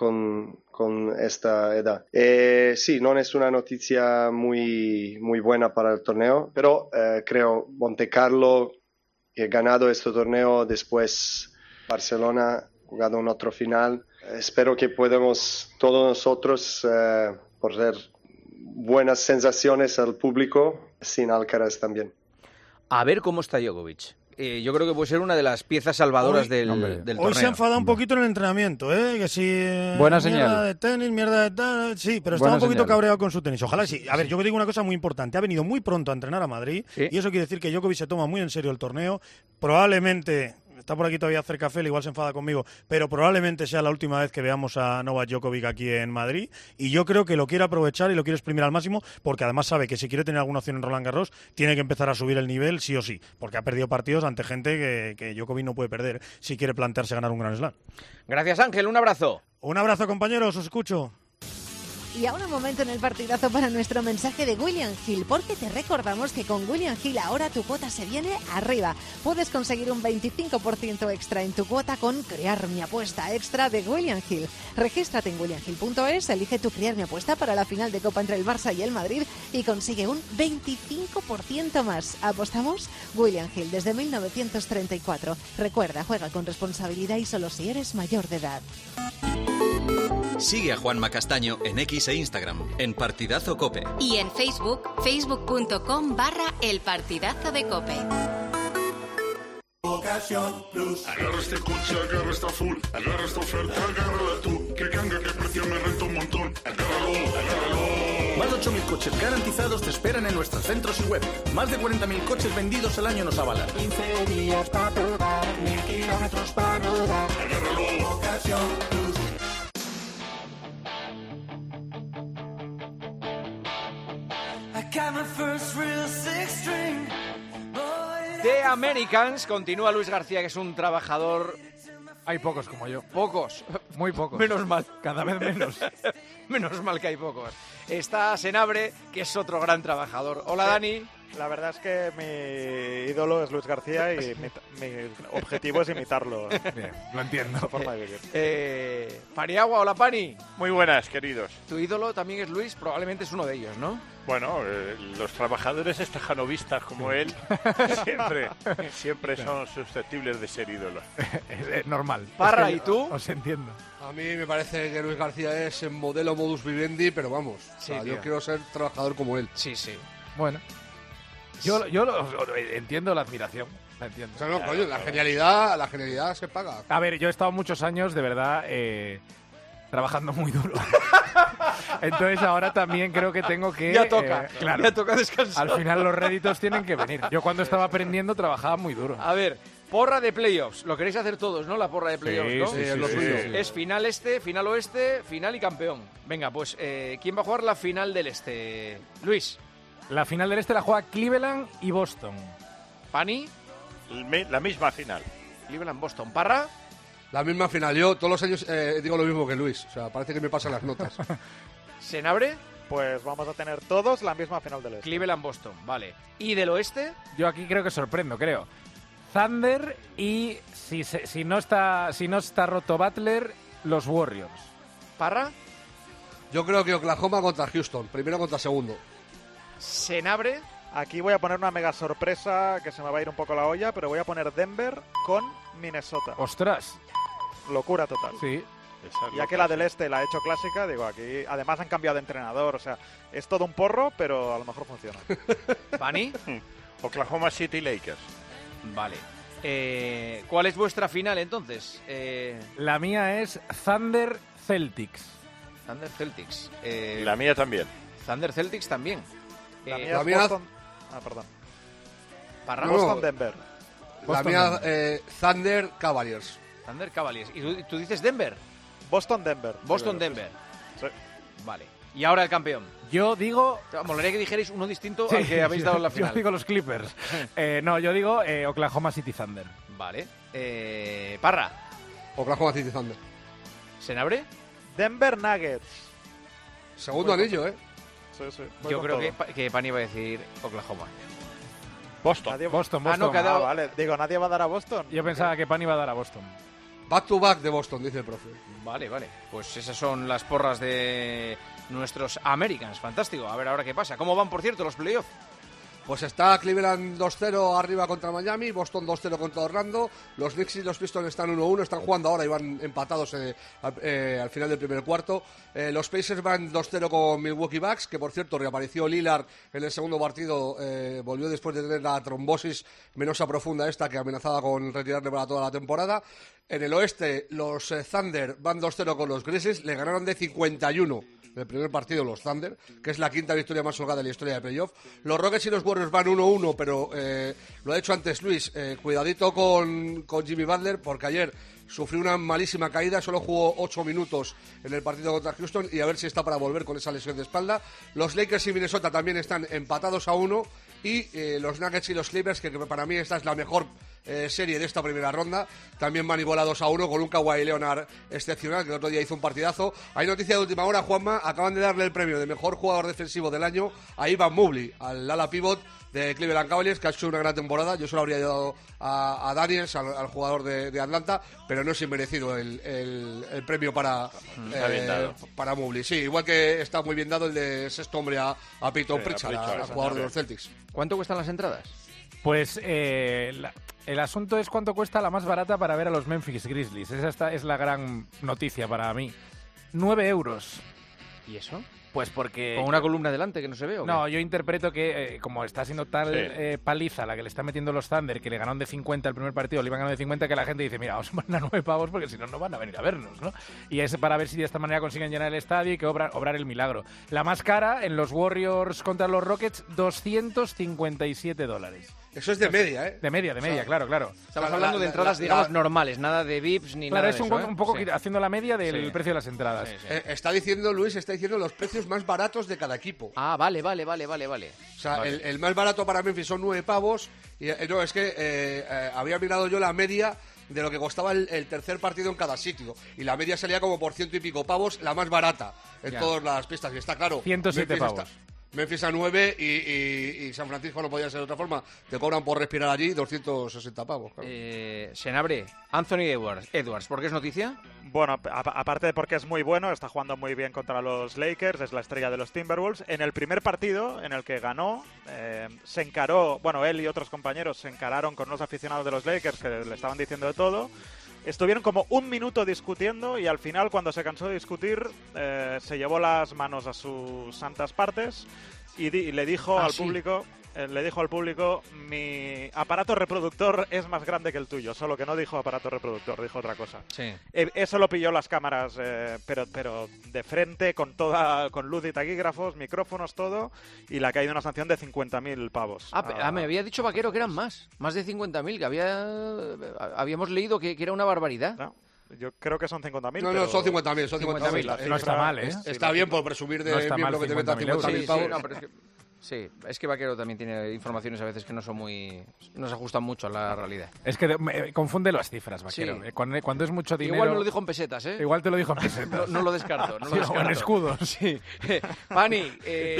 con esta edad. Sí, no es una noticia muy buena para el torneo, pero creo Montecarlo, que ha ganado este torneo, después Barcelona, jugado en otro final. Espero que podamos todos nosotros poner buenas sensaciones al público, sin Alcaraz también.
A ver cómo está Djokovic. Yo creo que puede ser una de las piezas salvadoras del torneo.
Hoy se ha enfadado un poquito en el entrenamiento, que si
buena
mierda
señal.
de tenis, mierda de tal, sí, pero estaba un poquito cabreado con su tenis. Ojalá sí. A ver, yo digo una cosa muy importante. Ha venido muy pronto a entrenar a Madrid, y eso quiere decir que Djokovic se toma muy en serio el torneo. Probablemente está por aquí todavía Cercafel, igual se enfada conmigo, pero probablemente sea la última vez que veamos a Novak Djokovic aquí en Madrid, y yo creo que lo quiere aprovechar y lo quiere exprimir al máximo, porque además sabe que si quiere tener alguna opción en Roland Garros, tiene que empezar a subir el nivel sí o sí, porque ha perdido partidos ante gente que Djokovic no puede perder si quiere plantearse ganar un Grand Slam.
Gracias, Ángel, un abrazo.
Un abrazo, compañeros, os escucho.
Y ahora un momento en el partidazo para nuestro mensaje de William Hill, porque te recordamos que con William Hill ahora tu cuota se viene arriba. Puedes conseguir un 25% extra en tu cuota con Crear mi apuesta extra de William Hill. Regístrate en williamhill.es, elige tu Crear mi apuesta para la final de Copa entre el Barça y el Madrid y consigue un 25% más. ¿Apostamos? William Hill desde 1934. Recuerda, juega con responsabilidad y solo si eres mayor de edad.
Sigue a Juanma Castaño en X e Instagram, en Partidazo Cope.
Y en Facebook, facebook.com/El Partidazo de Cope.
Ocasión Plus. Agarra este coche, agarra esta full, agarra esta oferta, agárrala tú. Que canga, que precio me renta un montón. Agárralo.
Más de 8.000 coches garantizados te esperan en nuestros centros y web. Más de 40.000 coches vendidos al año nos avalan.
15 días para probar, 1000 kilómetros para rodar. Agárralo. Ocasión Plus.
The Americans, continúa Luis García, que es un trabajador.
Hay pocos como yo.
Pocos.
Muy pocos.
Menos mal.
Cada vez menos.
Menos mal que hay pocos. Está Senabre, que es otro gran trabajador. Hola, sí. Dani.
La verdad es que mi ídolo es Luis García y mi objetivo es imitarlo.
Bien, lo entiendo.
Su forma de vivir.
Paniagua, hola Pani.
Muy buenas, queridos.
Tu ídolo también es Luis, probablemente es uno de ellos, ¿no?
Bueno, los trabajadores estajanovistas como él siempre son susceptibles de ser ídolos.
Es normal.
Parra, ¿y tú?
Os entiendo.
A mí me parece que Luis García es en modelo modus vivendi, pero vamos,
sí,
yo quiero ser trabajador como él.
Sí, sí.
Bueno, yo entiendo la admiración. La entiendo.
O sea, no, coño, la genialidad se paga.
A ver, yo he estado muchos años, de verdad, trabajando muy duro. Entonces ahora también creo que tengo que...
Ya toca,
claro,
ya toca descansar.
Al final los réditos tienen que venir. Yo cuando estaba aprendiendo trabajaba muy duro.
A ver, porra de playoffs. Lo queréis hacer todos, ¿no? La porra de playoffs,
sí,
¿no?
Sí, es lo suyo.
Es final este, final oeste, final y campeón. Venga, pues, ¿quién va a jugar la final del este? Luis.
La final del este la juega Cleveland y Boston.
¿Pani?
La misma final.
Cleveland-Boston. ¿Parra?
La misma final. Yo todos los años digo lo mismo que Luis. O sea, parece que me pasan las notas.
¿Senabre?
Pues vamos a tener todos la misma final del este.
Cleveland-Boston, vale. ¿Y del oeste?
Yo aquí creo que sorprendo, creo. Thunder y, si no está roto Butler, los Warriors.
¿Parra?
Yo creo que Oklahoma contra Houston. Primero contra segundo.
¿Senabre?
Aquí voy a poner una mega sorpresa que se me va a ir un poco la olla, pero voy a poner Denver con Minnesota.
¡Ostras!
Locura total.
Sí.
Ya que la del este la he hecho clásica, digo, aquí además han cambiado de entrenador, o sea, es todo un porro, pero a lo mejor funciona.
¿Bani?
Oklahoma City Lakers.
Vale. ¿Cuál es vuestra final entonces?
La mía es Thunder Celtics.
Thunder Celtics.
La mía también.
Thunder Celtics también.
La mía es Boston. Perdón. Boston Denver.
La mía Thunder Cavaliers.
Thunder Cavaliers. ¿Y tú dices Denver?
Boston Denver.
Boston Denver.
Sí.
Vale. ¿Y ahora el campeón?
Yo digo...
Molaría que dijerais uno distinto al que habéis dado en la final.
Yo digo los Clippers. No, yo digo Oklahoma City Thunder.
Vale. Parra.
Oklahoma City Thunder.
¿Senabre?
Denver Nuggets.
Segundo anillo, ¿eh?
Sí.
Yo creo que Pani va a decir Oklahoma.
Boston.
Boston.
No, vale. Digo, ¿nadie va a dar a Boston?
Yo pensaba que Pani iba a dar a Boston.
Back to back de Boston, dice el profe.
Vale. Pues esas son las porras de nuestros Americans. Fantástico. A ver ahora qué pasa. ¿Cómo van, por cierto, los playoffs?
Pues está Cleveland 2-0 arriba contra Miami, Boston 2-0 contra Orlando, los Knicks y los Pistons están 1-1, están jugando ahora y van empatados al final del primer cuarto. Los Pacers van 2-0 con Milwaukee Bucks, que por cierto reapareció Lillard en el segundo partido, volvió después de tener la trombosis venosa profunda esta que amenazaba con retirarle para toda la temporada. En el oeste, los Thunder van 2-0 con los Grizzlies, le ganaron de 51 en el primer partido los Thunder, que es la quinta victoria más holgada de la historia de playoff. Los Rockets y los Warriors van 1-1, pero lo ha hecho antes Luis, cuidadito con Jimmy Butler, porque ayer sufrió una malísima caída, solo jugó 8 minutos en el partido contra Houston y a ver si está para volver con esa lesión de espalda. Los Lakers y Minnesota también están empatados a 1 y los Nuggets y los Clippers, que para mí esta es la mejor serie de esta primera ronda, también van igualados a 1 con un Kawhi Leonard excepcional, que el otro día hizo un partidazo. Hay noticia de última hora, Juanma, acaban de darle el premio de mejor jugador defensivo del año a Evan Mobley, al ala pivot de Cleveland Cavaliers, que ha hecho una gran temporada. Yo se lo habría dado a Daniels, al jugador de Atlanta, pero no es inmerecido el premio para Mobley. Sí, igual que está muy bien dado el de sexto hombre a Peyton Pritchard, al jugador de los Celtics.
¿Cuánto cuestan las entradas?
Pues el asunto es cuánto cuesta la más barata para ver a los Memphis Grizzlies. Esa es la gran noticia para mí. 9 euros.
¿Y eso?
Pues porque...
¿Con una columna delante que no se ve o qué?
No, yo interpreto que como está siendo tal paliza la que le están metiendo los Thunder, que le ganaron de 50 el primer partido, le iban ganando de 50, que la gente dice, mira, vamos a poner a 9 pavos porque si no, no van a venir a vernos, ¿no? Y es para ver si de esta manera consiguen llenar el estadio y que obrar el milagro. La más cara en los Warriors contra los Rockets, $257.
Eso es de media, ¿eh?
De media, o sea, claro.
Estamos hablando de entradas, digamos, normales, nada de VIPs ni nada de eso.
Claro, es un poco haciendo la media del precio de las entradas.
Sí.
Está diciendo los precios más baratos de cada equipo.
Ah, vale.
O sea, vale. El más barato para Memphis son 9 pavos. Y, no, es que había mirado yo la media de lo que costaba el tercer partido en cada sitio. Y la media salía como por 100 y pico pavos, la más barata en todas las pistas. Y está claro.
107 pavos.
Memphis a 9 y San Francisco no podía ser de otra forma. Te cobran por respirar allí 260 pavos. Claro.
Senabre, Anthony Edwards, ¿por qué es noticia?
Bueno, aparte de porque es muy bueno, está jugando muy bien contra los Lakers, es la estrella de los Timberwolves. En el primer partido en el que ganó, se encaró, bueno, él y otros compañeros se encararon con los aficionados de los Lakers que le estaban diciendo de todo. Estuvieron como un minuto discutiendo y al final, cuando se cansó de discutir, se llevó las manos a sus santas partes y le dijo al público... Le dijo al público, mi aparato reproductor es más grande que el tuyo, solo que no dijo aparato reproductor, dijo otra cosa.
Sí.
Eso lo pilló las cámaras, pero de frente, con luz y taquígrafos, micrófonos, todo, y le ha caído una sanción de 50.000 pavos.
Me había dicho Vaquero que eran más de 50.000, que habíamos leído que era una barbaridad.
No. Yo creo que son 50.000.
No, son 50.000.
No está mal, ¿eh?
Está bien por presumir de miembro que te meta 50.000 pavos.
Sí, no, pero es que Vaquero también tiene informaciones a veces que no se ajustan mucho a la realidad.
Es que confunde las cifras, Vaquero. Sí. Cuando es mucho dinero...
Igual me lo dijo en pesetas, ¿eh?
Igual te lo dijo en pesetas.
No lo descarto.
O en escudos.
Sí. Pani,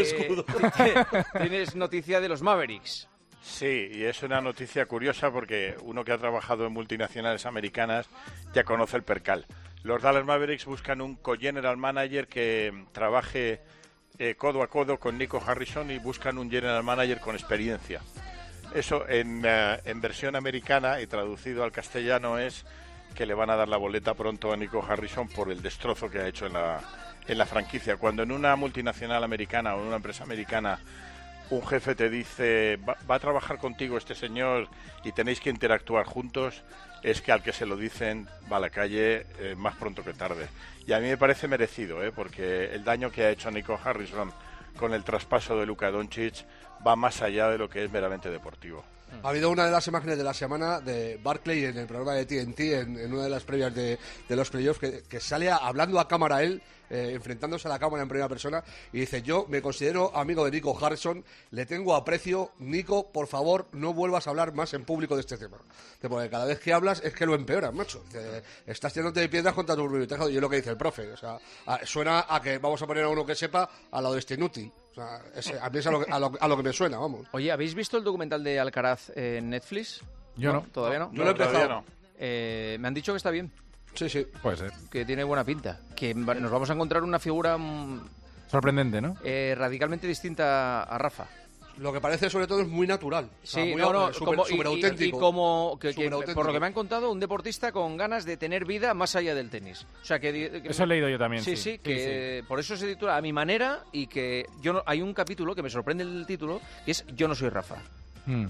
tienes noticia de los Mavericks.
Sí, y es una noticia curiosa porque uno que ha trabajado en multinacionales americanas ya conoce el percal. Los Dallas Mavericks buscan un co-general manager que trabaje codo a codo con Nico Harrison y buscan un general manager con experiencia. Eso en versión americana y traducido al castellano es que le van a dar la boleta pronto a Nico Harrison por el destrozo que ha hecho en la franquicia. Cuando en una multinacional americana o en una empresa americana un jefe te dice va a trabajar contigo este señor y tenéis que interactuar juntos, es que al que se lo dicen va a la calle más pronto que tarde. Y a mí me parece merecido, porque el daño que ha hecho Nico Harrison con el traspaso de Luka Doncic va más allá de lo que es meramente deportivo.
Ha habido una de las imágenes de la semana de Barkley en el programa de TNT, en una de las previas de los playoffs, que sale hablando a cámara él, enfrentándose a la cámara en primera persona, y dice: yo me considero amigo de Nico Harrison, le tengo aprecio. Nico, por favor, no vuelvas a hablar más en público de este tema, porque cada vez que hablas es que lo empeoras, macho. Estás tirándote de piedras contra tu biblioteca, y es lo que dice el profe. O sea, suena a que vamos a poner a uno que sepa al lado de este inútil. O sea, a mí es a lo que me suena, vamos.
Oye, ¿habéis visto el documental de Alcaraz en Netflix?
Yo no.
¿Todavía no?
Yo lo he empezado.
No.
Me han dicho que está bien.
Sí.
Puede ser.
Que tiene buena pinta. Que nos vamos a encontrar una figura...
sorprendente, ¿no?
Radicalmente distinta a Rafa.
Lo que parece sobre todo es muy natural.
Sí,
súper auténtico.
Y como por lo que me han contado, un deportista con ganas de tener vida más allá del tenis. O sea, que
eso he leído yo también.
Sí, que por eso se titula A mi manera, y que hay un capítulo que me sorprende el título, que es Yo no soy Rafa.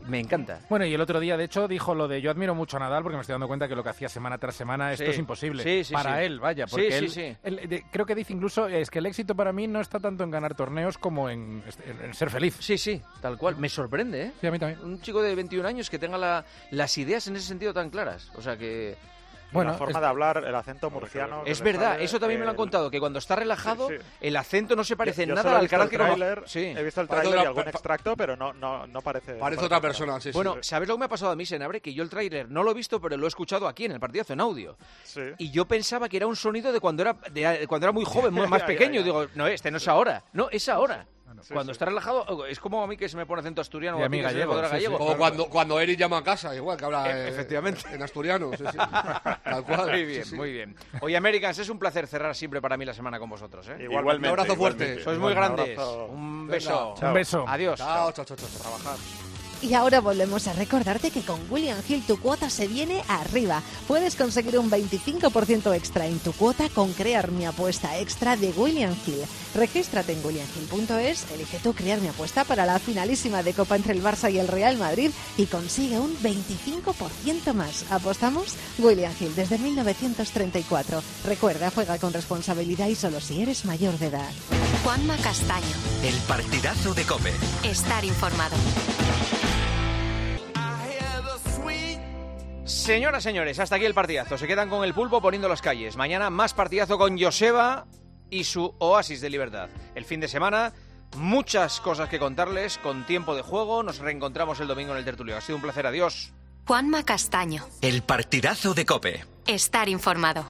me encanta.
Bueno, y el otro día, de hecho, dijo lo de yo admiro mucho a Nadal porque me estoy dando cuenta que lo que hacía semana tras semana, esto es imposible. Para él, vaya, porque creo que dice incluso, es que el éxito para mí no está tanto en ganar torneos como en ser feliz.
Sí, tal cual. Me sorprende, ¿eh?
Sí, a mí también.
Un chico de 21 años que tenga las ideas en ese sentido tan claras. O sea que...
Bueno, la forma de hablar, el acento murciano...
Es verdad, eso también me lo han contado, que cuando está relajado, el acento no se parece en nada al carácter que
He visto el tráiler y algún extracto, pero no parece...
Parece otra persona, sí.
Bueno, ¿sabes lo que me ha pasado a mí, Senabre? Que yo el tráiler no lo he visto, pero lo he escuchado aquí en el partidazo en audio.
Sí.
Y yo pensaba que era un sonido de cuando era muy joven, más pequeño. Digo, no, este no es ahora. No, es ahora. Cuando está relajado, es como a mí que se me pone acento asturiano o a mí gallego.
O cuando Eric llama a casa, igual que habla
efectivamente
en asturiano. Tal cual.
Muy bien. Oye, Americans, es un placer cerrar siempre para mí la semana con vosotros.
Igualmente. Un abrazo fuerte.
Sois muy grandes. Un beso.
Un beso.
Adiós.
Chao.
Trabajar.
Y ahora volvemos a recordarte que con William Hill tu cuota se viene arriba. Puedes conseguir un 25% extra en tu cuota con crear mi apuesta extra de William Hill. Regístrate en williamhill.es, elige tú crear mi apuesta para la finalísima de Copa entre el Barça y el Real Madrid y consigue un 25% más. ¿Apostamos? William Hill desde 1934. Recuerda, juega con responsabilidad y solo si eres mayor de edad.
Juanma Castaño.
El partidazo de COPE.
Estar informado.
Señoras, señores, hasta aquí el partidazo. Se quedan con el pulpo poniendo las calles. Mañana más partidazo con Joseba y su oasis de libertad. El fin de semana, muchas cosas que contarles con tiempo de juego. Nos reencontramos el domingo en el tertulio. Ha sido un placer. Adiós.
Juanma Castaño.
El partidazo de COPE.
Estar informado.